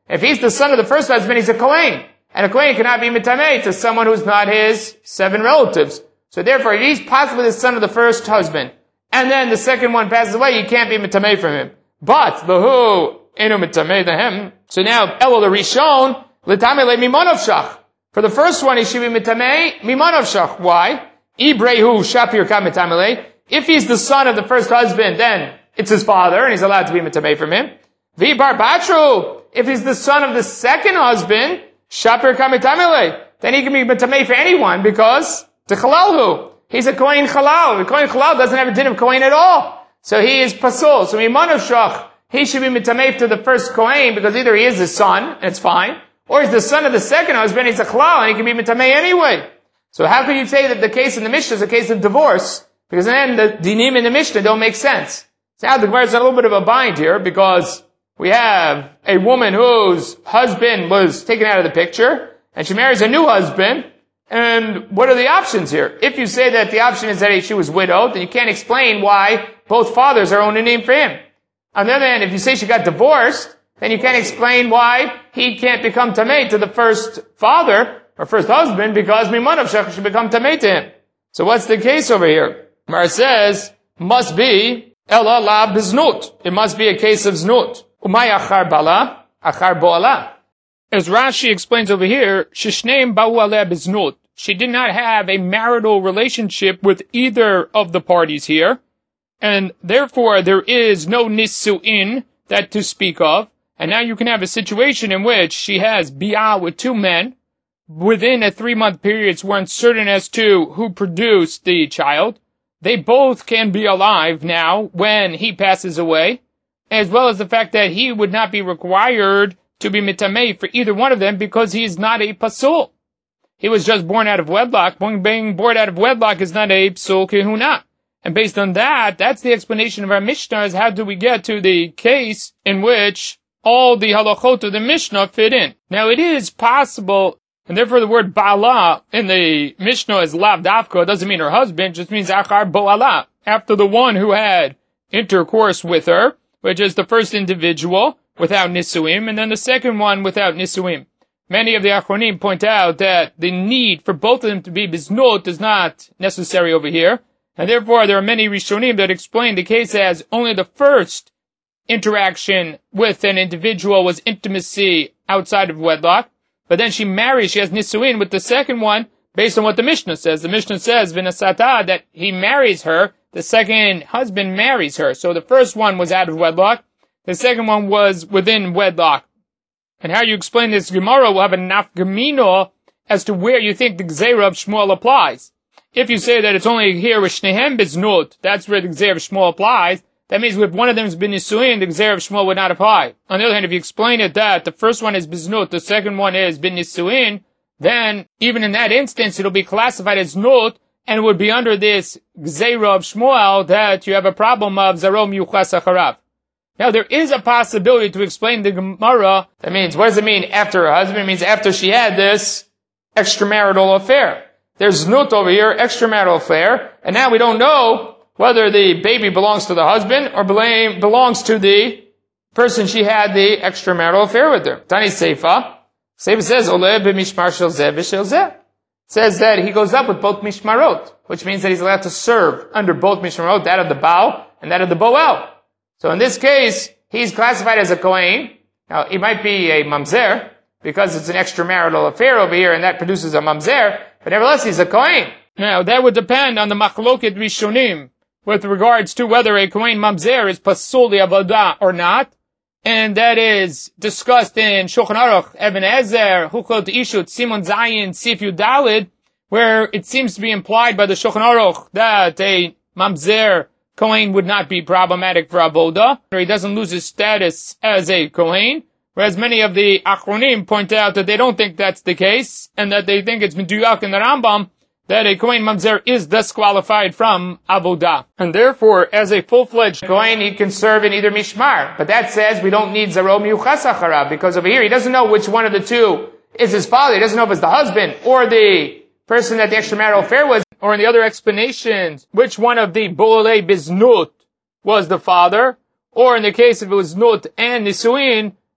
If he's the son of the first husband, he's a Kohen. And a Kohen cannot be mitamei to someone who's not his seven relatives. So therefore, if he's possibly the son of the first husband, and then the second one passes away, you can't be mitamei from him. But, the who, inu mitamei to him. So now, Elo the Rishon, l'tamei le mimonov shach. For the first one, he should be mitamei, mimonov shach. Why? Ibrehu shapir ka mitamei. If he's the son of the first husband, then it's his father, and he's allowed to be mitamei from him. V'bar batru. If he's the son of the second husband, shapir ka mitamei. Then he can be mitamei for anyone, because the chalalhu. He's a Kohen Chalal. The Kohen Chalal doesn't have a din of Kohen at all. So he is pasul. So Mimonov Shach, he should be mitamei to the first Kohen, because either he is his son, and it's fine, or he's the son of the second husband, he's a Chalal, and he can be mitamei anyway. So how can you say that the case in the Mishnah is a case of divorce? Because then the dinim in the Mishnah don't make sense. So now the Gemara is in a little bit of a bind here, because we have a woman whose husband was taken out of the picture, and she marries a new husband. And what are the options here? If you say that the option is that she was widowed, then you can't explain why both fathers are owning a name for him. On the other hand, if you say she got divorced, then you can't explain why he can't become tamei to the first father, or first husband, because Mimonov Shach should become tamei to him. So what's the case over here? Mar says, must be, ela la biznut. It must be a case of znut. Umay achar bala, achar bo'ala. As Rashi explains over here, Shishneim ba'u aleh biznut. She did not have a marital relationship with either of the parties here, and therefore there is no nisu'in that to speak of. And now you can have a situation in which she has bi'ah with two men. Within a three-month period, it's uncertain as to who produced the child. They both can be alive now when he passes away, as well as the fact that he would not be required to be mitamei for either one of them because he is not a pasul. He was just born out of wedlock. Being born out of wedlock is not a psul kehuna. And based on that, that's the explanation of our Mishnah, is how do we get to the case in which all the halachot of the Mishnah fit in. Now it is possible, and therefore the word ba'ala in the Mishnah is lav dafka. It doesn't mean her husband, it just means achar bo'ala. After the one who had intercourse with her, which is the first individual, without nisuim, and then the second one without nisuim. Many of the achronim point out that the need for both of them to be biznot is not necessary over here, and therefore there are many rishonim that explain the case as only the first interaction with an individual was intimacy outside of wedlock, but then she marries, she has nisuin with the second one, based on what the Mishnah says. The Mishnah says, v'nasata, that he marries her, the second husband marries her. So the first one was out of wedlock, the second one was within wedlock. And how you explain this Gemara will have a nafgamino as to where you think the Gzeira of Shmuel applies. If you say that it's only here with Shnehem biznut, that's where the Gzeira of Shmuel applies, that means if one of them has been nisuin, the Gzeira of Shmuel would not apply. On the other hand, if you explain it that the first one is biznut, the second one is bin nisuin, then even in that instance it'll be classified as nut, and it would be under this Gzeira of Shmuel that you have a problem of Zarom Yuchas Acharav. Now, there is a possibility to explain the Gemara. That means, what does it mean after her husband? It means after she had this extramarital affair. There's znut over here, extramarital affair, and now we don't know whether the baby belongs to the husband or belongs to the person she had the extramarital affair with her. Tani Seifa. Seifa says, Oleh b'mishmar shel zeh v'shel zeh. It says that he goes up with both mishmarot, which means that he's allowed to serve under both mishmarot, that of the Baal and that of the Boel. So in this case, he's classified as a Kohen. Now, he might be a mamzer, because it's an extramarital affair over here, and that produces a mamzer, but nevertheless, he's a Kohen. Now, that would depend on the machloket rishonim, with regards to whether a Kohen mamzer is pasul avodah or not, and that is discussed in Shulchan Aruch, Even Ezer, Huchot Ishut, Simon Zayin, Sif Yudalid, where it seems to be implied by the Shulchan Aruch that a mamzer Kohen would not be problematic for avodah, or he doesn't lose his status as a Kohen, whereas many of the Achronim point out that they don't think that's the case, and that they think it's Meduyak in the Rambam, that a Kohen Mamzer is disqualified from avodah. And therefore, as a full-fledged Kohen, he can serve in either Mishmar. But that says we don't need Zarom Yuchas Acharav, because over here he doesn't know which one of the two is his father. He doesn't know if it's the husband, or the person that the extramarital affair was, or in the other explanations, which one of the Bolei Biznut was the father, or in the case if it was Nut and Nisuin,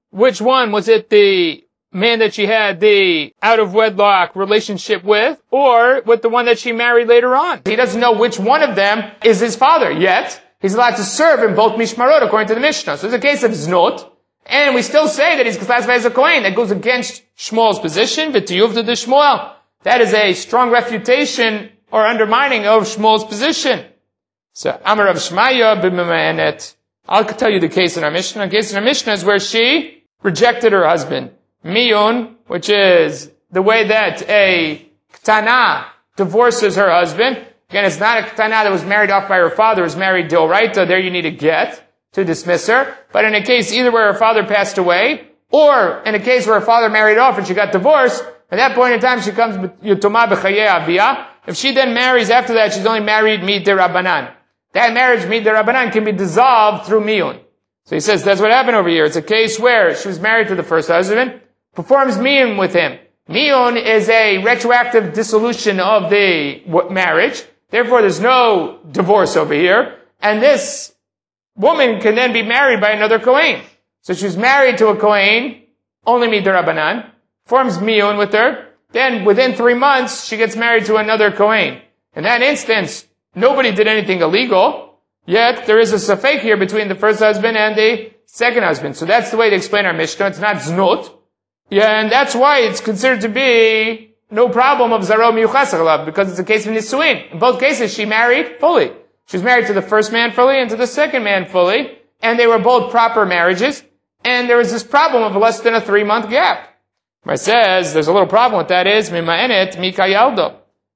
which one? Was it the man that she had the out-of-wedlock relationship with, or with the one that she married later on? He doesn't know which one of them is his father, yet he's allowed to serve in both mishmarot according to the Mishnah. So it's a case of znot, and we still say that he's classified as a Kohen. That goes against Shmuel's position, v'tiyuvta de Shmuel. That is a strong refutation or undermining of Shmuel's position. So, Amar Rav Shmaya b'mema'anet. I'll tell you the case in our Mishnah. The case in our Mishnah is where she rejected her husband. Miyun, which is the way that a Ktana divorces her husband. Again, it's not a Ktana that was married off by her father, was married D'oraita. There you need a get to dismiss her. But in a case either where her father passed away, or in a case where her father married off and she got divorced, at that point in time she comes Yutuma b'chayei aviyah. If she then marries after that, she's only married mid derabanan. That marriage mid derabanan can be dissolved through miyun. So he says that's what happened over here. It's a case where she was married to the first husband, performs miyun with him. Miyun is a retroactive dissolution of the marriage. Therefore, there's no divorce over here. And this woman can then be married by another Kohen. So she's married to a Kohen, only midirabanan, forms miyun with her. Then within three months, she gets married to another Kohen. In that instance, nobody did anything illegal. Yet, there is a safek here between the first husband and the second husband. So that's the way to explain our Mishnah. It's not znut. Yeah, and that's why it's considered to be no problem of zaro miyuchas alav, because it's a case of nisuin. In both cases, she married fully. She was married to the first man fully and to the second man fully, and they were both proper marriages, and there was this problem of less than a three-month gap. It says, there's a little problem with that is, mima'enet mikayaldo.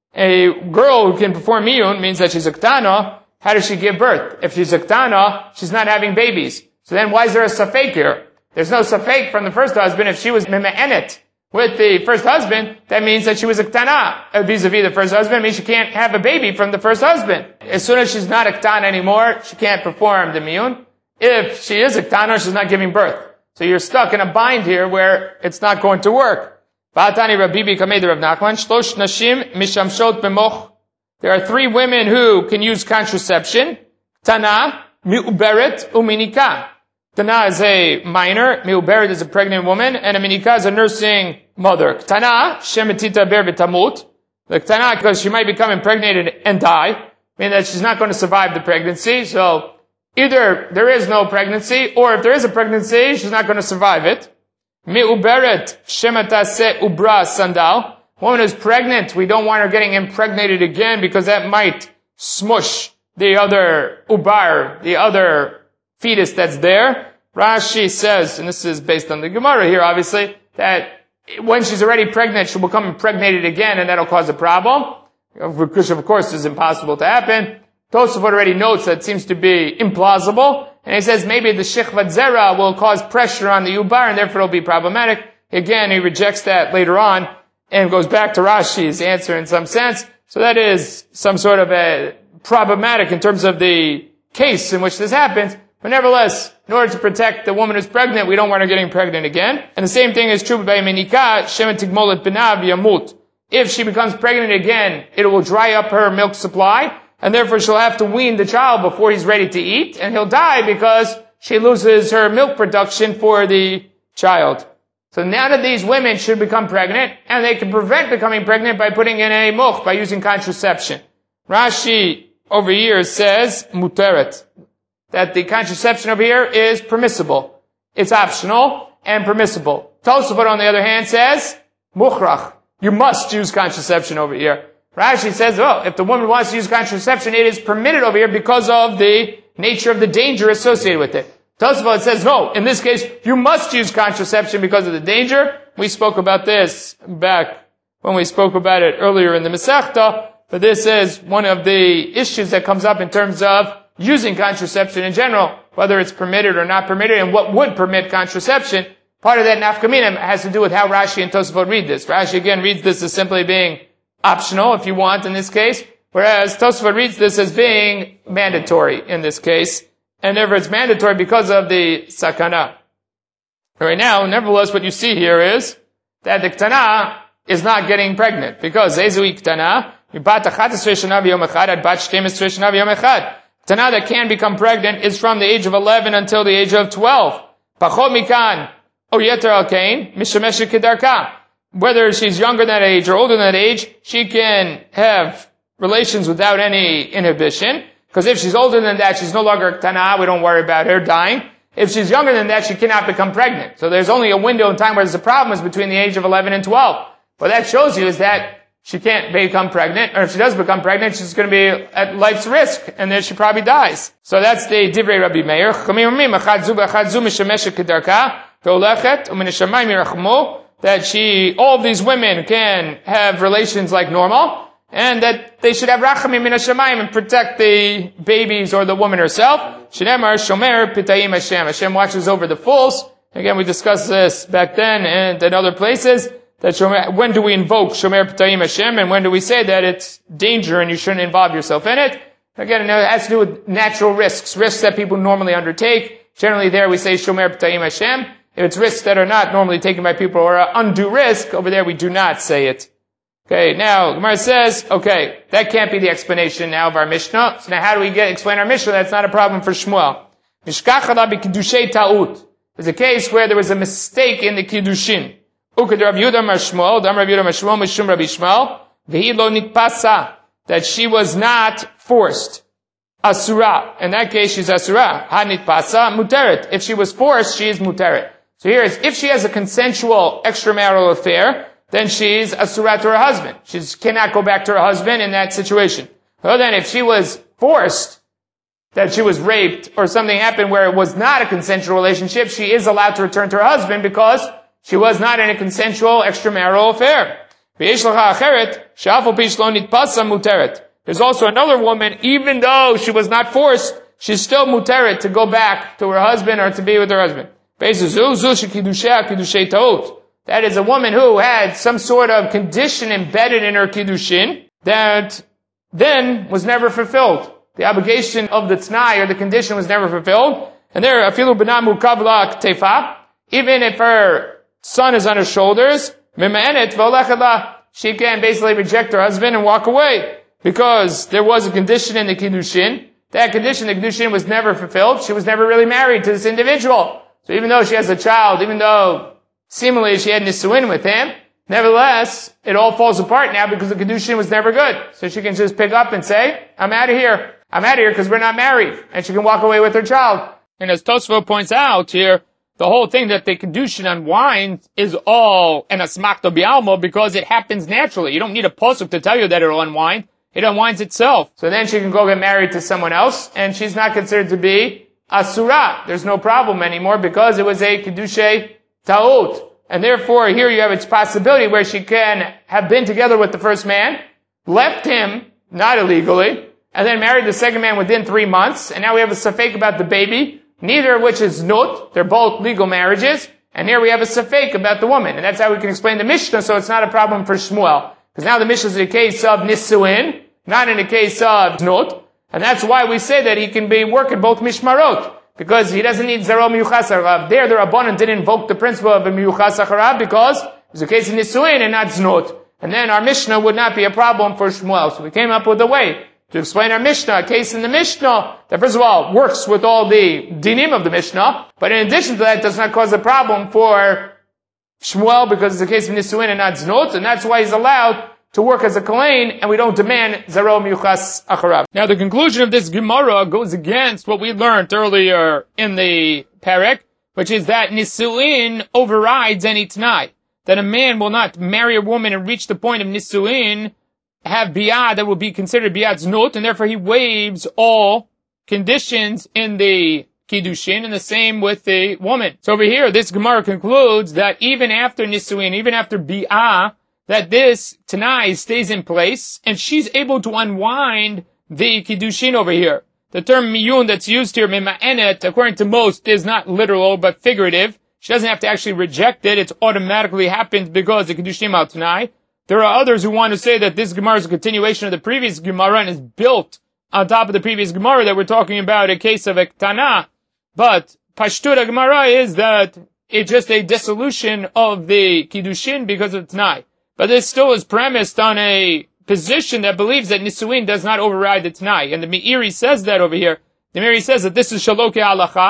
A girl who can perform miyun means that she's a ktana. How does she give birth? If she's a ktana, she's not having babies. So then why is there a safek here? There's no safek from the first husband. If she was mima'enet with the first husband, that means that she was a ktana vis-a-vis the first husband. It means she can't have a baby from the first husband. As soon as she's not a ktana anymore, she can't perform the miyun. If she is a ktana, she's not giving birth. So you're stuck in a bind here where it's not going to work. There are three women who can use contraception. Tana, mi'uberet, uminika. Tana is a minor, mi'uberet is a pregnant woman, and a minika is a nursing mother. Tana, shemetita ber v'tamut. The Tana, because she might become impregnated and die, meaning that she's not going to survive the pregnancy. So either there is no pregnancy, or if there is a pregnancy, she's not going to survive it. Mi'uberet, shematase ubra sandal. Woman who's pregnant, we don't want her getting impregnated again because that might smush the other ubar, the other fetus that's there. Rashi says, and this is based on the Gemara here, obviously, that when she's already pregnant, she'll become impregnated again, and that'll cause a problem, which of course is impossible to happen. Tosafot already notes that it seems to be implausible, and he says maybe the shechvat zera will cause pressure on the ubar, and therefore it'll be problematic. Again, he rejects that later on, and goes back to Rashi's answer in some sense. So that is some sort of a problematic in terms of the case in which this happens. But nevertheless, in order to protect the woman who's pregnant, we don't want her getting pregnant again. And the same thing is true by Menika, Shemet Tigmolet Benav Yamut. If she becomes pregnant again, it will dry up her milk supply, and therefore she'll have to wean the child before he's ready to eat, and he'll die because she loses her milk production for the child. So none of these women should become pregnant, and they can prevent becoming pregnant by putting in a moch, by using contraception. Rashi over here says, muteret, that the contraception over here is permissible. It's optional and permissible. Tosafot, on the other hand, says, mukhrach, you must use contraception over here. Rashi says, oh, if the woman wants to use contraception, it is permitted over here because of the nature of the danger associated with it. Tosafot says, no, in this case, you must use contraception because of the danger. We spoke about this back when we spoke about it earlier in the Masechta, but this is one of the issues that comes up in terms of using contraception in general, whether it's permitted or not permitted, and what would permit contraception. Part of that nafkamina has to do with how Rashi and Tosafot read this. Rashi again reads this as simply being optional, if you want, in this case, whereas Tosafot reads this as being mandatory in this case. And therefore it's mandatory because of the sakana. Right now, nevertheless, what you see here is that the ktana is not getting pregnant, because ezui ktana, ktana that can become pregnant is from the age of eleven until the age of twelve. Pachot mikan, O yeter al kain, mishameshet kedarka. Whether she's younger than that age or older than that age, she can have relations without any inhibition. Because if she's older than that, she's no longer tana, we don't worry about her dying. If she's younger than that, she cannot become pregnant. So there's only a window in time where there's a problem is between the age of eleven and twelve. What that shows you is that she can't become pregnant, or if she does become pregnant, she's going to be at life's risk, and then she probably dies. So that's the Divrei Rabbi Meir. That she, all of these women can have relations like normal, and that they should have rachamim min hashamayim and protect the babies or the woman herself. Shneimar shomer pitayim Hashem. Hashem watches over the fools. Again, we discussed this back then and in other places. That shomer, when do we invoke shomer pitayim Hashem, and when do we say that it's danger and you shouldn't involve yourself in it? Again, it has to do with natural risks, risks that people normally undertake. Generally, there we say shomer pitayim Hashem. If it's risks that are not normally taken by people or are undue risk, over there we do not say it. Okay, now, Gemara says, okay, that can't be the explanation now of our Mishnah. So now how do we get, explain our Mishnah? That's not a problem for Shmuel. Mishkachada b'kiddushay ta'ut. There's a case where there was a mistake in the kiddushin. Ukad Rav Yehuda mar Shmuel, Dam Rav Yehuda mar Shmuel, Mishum Rabbi Shmuel, v'hi lo nitpasa. That she was not forced. Asura. In that case, she's asura. Ha nitpasa, muteret. If she was forced, she is muteret. So here is, if she has a consensual extramarital affair, then she's asura to her husband. She cannot go back to her husband in that situation. Well then, if she was forced, that she was raped, or something happened where it was not a consensual relationship, she is allowed to return to her husband because she was not in a consensual extramarital affair. There's also another woman, even though she was not forced, she's still muteret to go back to her husband or to be with her husband. That is a woman who had some sort of condition embedded in her kiddushin that then was never fulfilled. The obligation of the t'nai or the condition was never fulfilled. And there, afilu b'namu kavla ktefa, even if her son is on her shoulders, she can basically reject her husband and walk away. Because there was a condition in the kiddushin. That condition, the kiddushin, was never fulfilled. She was never really married to this individual. So even though she has a child, even though seemingly she had nisuin with him, nevertheless, it all falls apart now because the kiddushin was never good. So she can just pick up and say, I'm out of here. I'm out of here because we're not married. And she can walk away with her child. And as Tosfot points out here, the whole thing that the kiddushin unwinds is all an asmachta bialmo because it happens naturally. You don't need a pasuk to tell you that it'll unwind. It unwinds itself. So then she can go get married to someone else, and she's not considered to be asura. There's no problem anymore because it was a kiddushay ta'ut. And therefore, here you have its possibility where she can have been together with the first man, left him, not illegally, and then married the second man within three months, and now we have a safek about the baby, neither of which is nut. They're both legal marriages, and here we have a safek about the woman. And that's how we can explain the Mishnah, so it's not a problem for Shmuel. Because now the Mishnah is in a case of nisuin, not in a case of nut. And that's why we say that he can be working both mishmarot. Because he doesn't need zero miyuchas acharav. There, the Rabbanan didn't invoke the principle of a miyuchas acharav because it's a case of nisuin and not znot. And then our Mishnah would not be a problem for Shmuel. So we came up with a way to explain our Mishnah, a case in the Mishnah that first of all works with all the dinim of the Mishnah, but in addition to that does not cause a problem for Shmuel because it's a case of nisuin and not znot, and that's why he's allowed to work as a kohen, and we don't demand zero miyuchas acharav. Now the conclusion of this Gemara goes against what we learned earlier in the Perek, which is that nisuin overrides any t'nai. That a man will not marry a woman and reach the point of nisuin, have biyah that will be considered biyah znut, and therefore he waives all conditions in the kiddushin, and the same with the woman. So over here, this Gemara concludes that even after nisuin, even after biyah, that this t'nai stays in place, and she's able to unwind the kiddushin over here. The term miyun that's used here, mima'enet, according to most, is not literal, but figurative. She doesn't have to actually reject it. It automatically happens because the kiddushin al t'nai. There are others who want to say that this Gemara is a continuation of the previous Gemara and is built on top of the previous Gemara, that we're talking about a case of a ktana. But Pashtura Gemara is that it's just a dissolution of the kiddushin because of t'nai. But this still is premised on a position that believes that nisuin does not override the t'nai. And the Meiri says that over here. The Meiri says that this is shaloke halacha.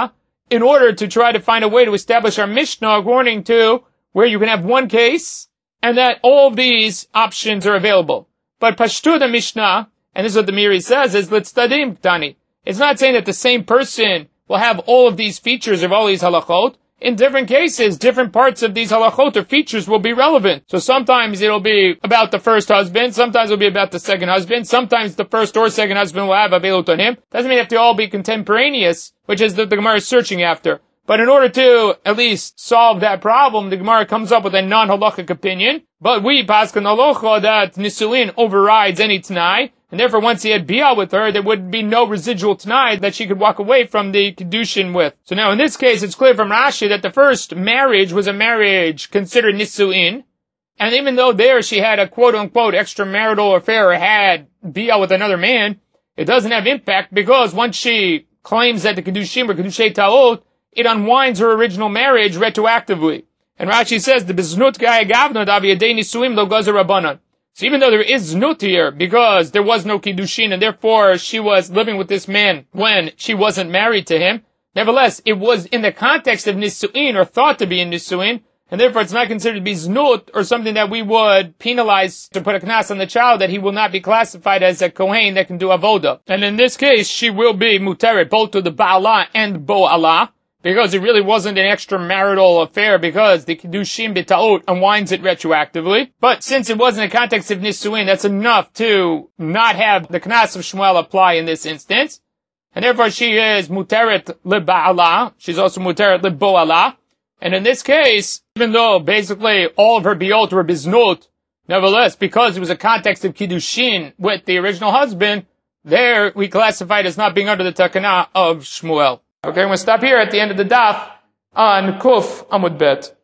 in order to try to find a way to establish our Mishnah according to where you can have one case and that all of these options are available. But Pashtu the Mishnah, and this is what the Miri says, is L'tzdadim Tani. It's not saying that the same person will have all of these features of all these halachot. In different cases, different parts of these halachot or features will be relevant. So sometimes it'll be about the first husband, sometimes it'll be about the second husband, sometimes the first or second husband will have avelut on him. Doesn't mean they have to all be contemporaneous, which is what the Gemara is searching after. But in order to at least solve that problem, the Gemara comes up with a non-halachic opinion. But we paskin halacha that nisuin overrides any t'nai, and therefore once he had bia with her, there would be no residual t'nai that she could walk away from the kedushin with. So now in this case, it's clear from Rashi that the first marriage was a marriage considered nisuin, and even though there she had a quote-unquote extramarital affair or had bia with another man, it doesn't have impact because once she claims that the kedushim or kedushay ta'ot, it unwinds her original marriage retroactively. And Rashi says, the biznut gaya gavnot aviyadei nisuim lo gazer rabbanan. So even though there is znut here, because there was no kiddushin, and therefore she was living with this man when she wasn't married to him, nevertheless, it was in the context of nisuin, or thought to be in nisuin, and therefore it's not considered to be znut, or something that we would penalize to put a knas on the child, that he will not be classified as a kohen that can do avoda. And in this case, she will be muteret, both to the ba'ala and bo'ala, because it really wasn't an extramarital affair, because the Kiddushim B'Ta'ot unwinds it retroactively. But since it was in the context of Nisuin, that's enough to not have the Knas of Shmuel apply in this instance. And therefore she is Muteret L'Ba'ala. She's also Muteret L'Bo'ala. And in this case, even though basically all of her Biot were Biznot, nevertheless, because it was a context of Kiddushin with the original husband, there we classified as not being under the Takana of Shmuel. Okay, I'm going to stop here at the end of the daf on Kuf Amud Bet.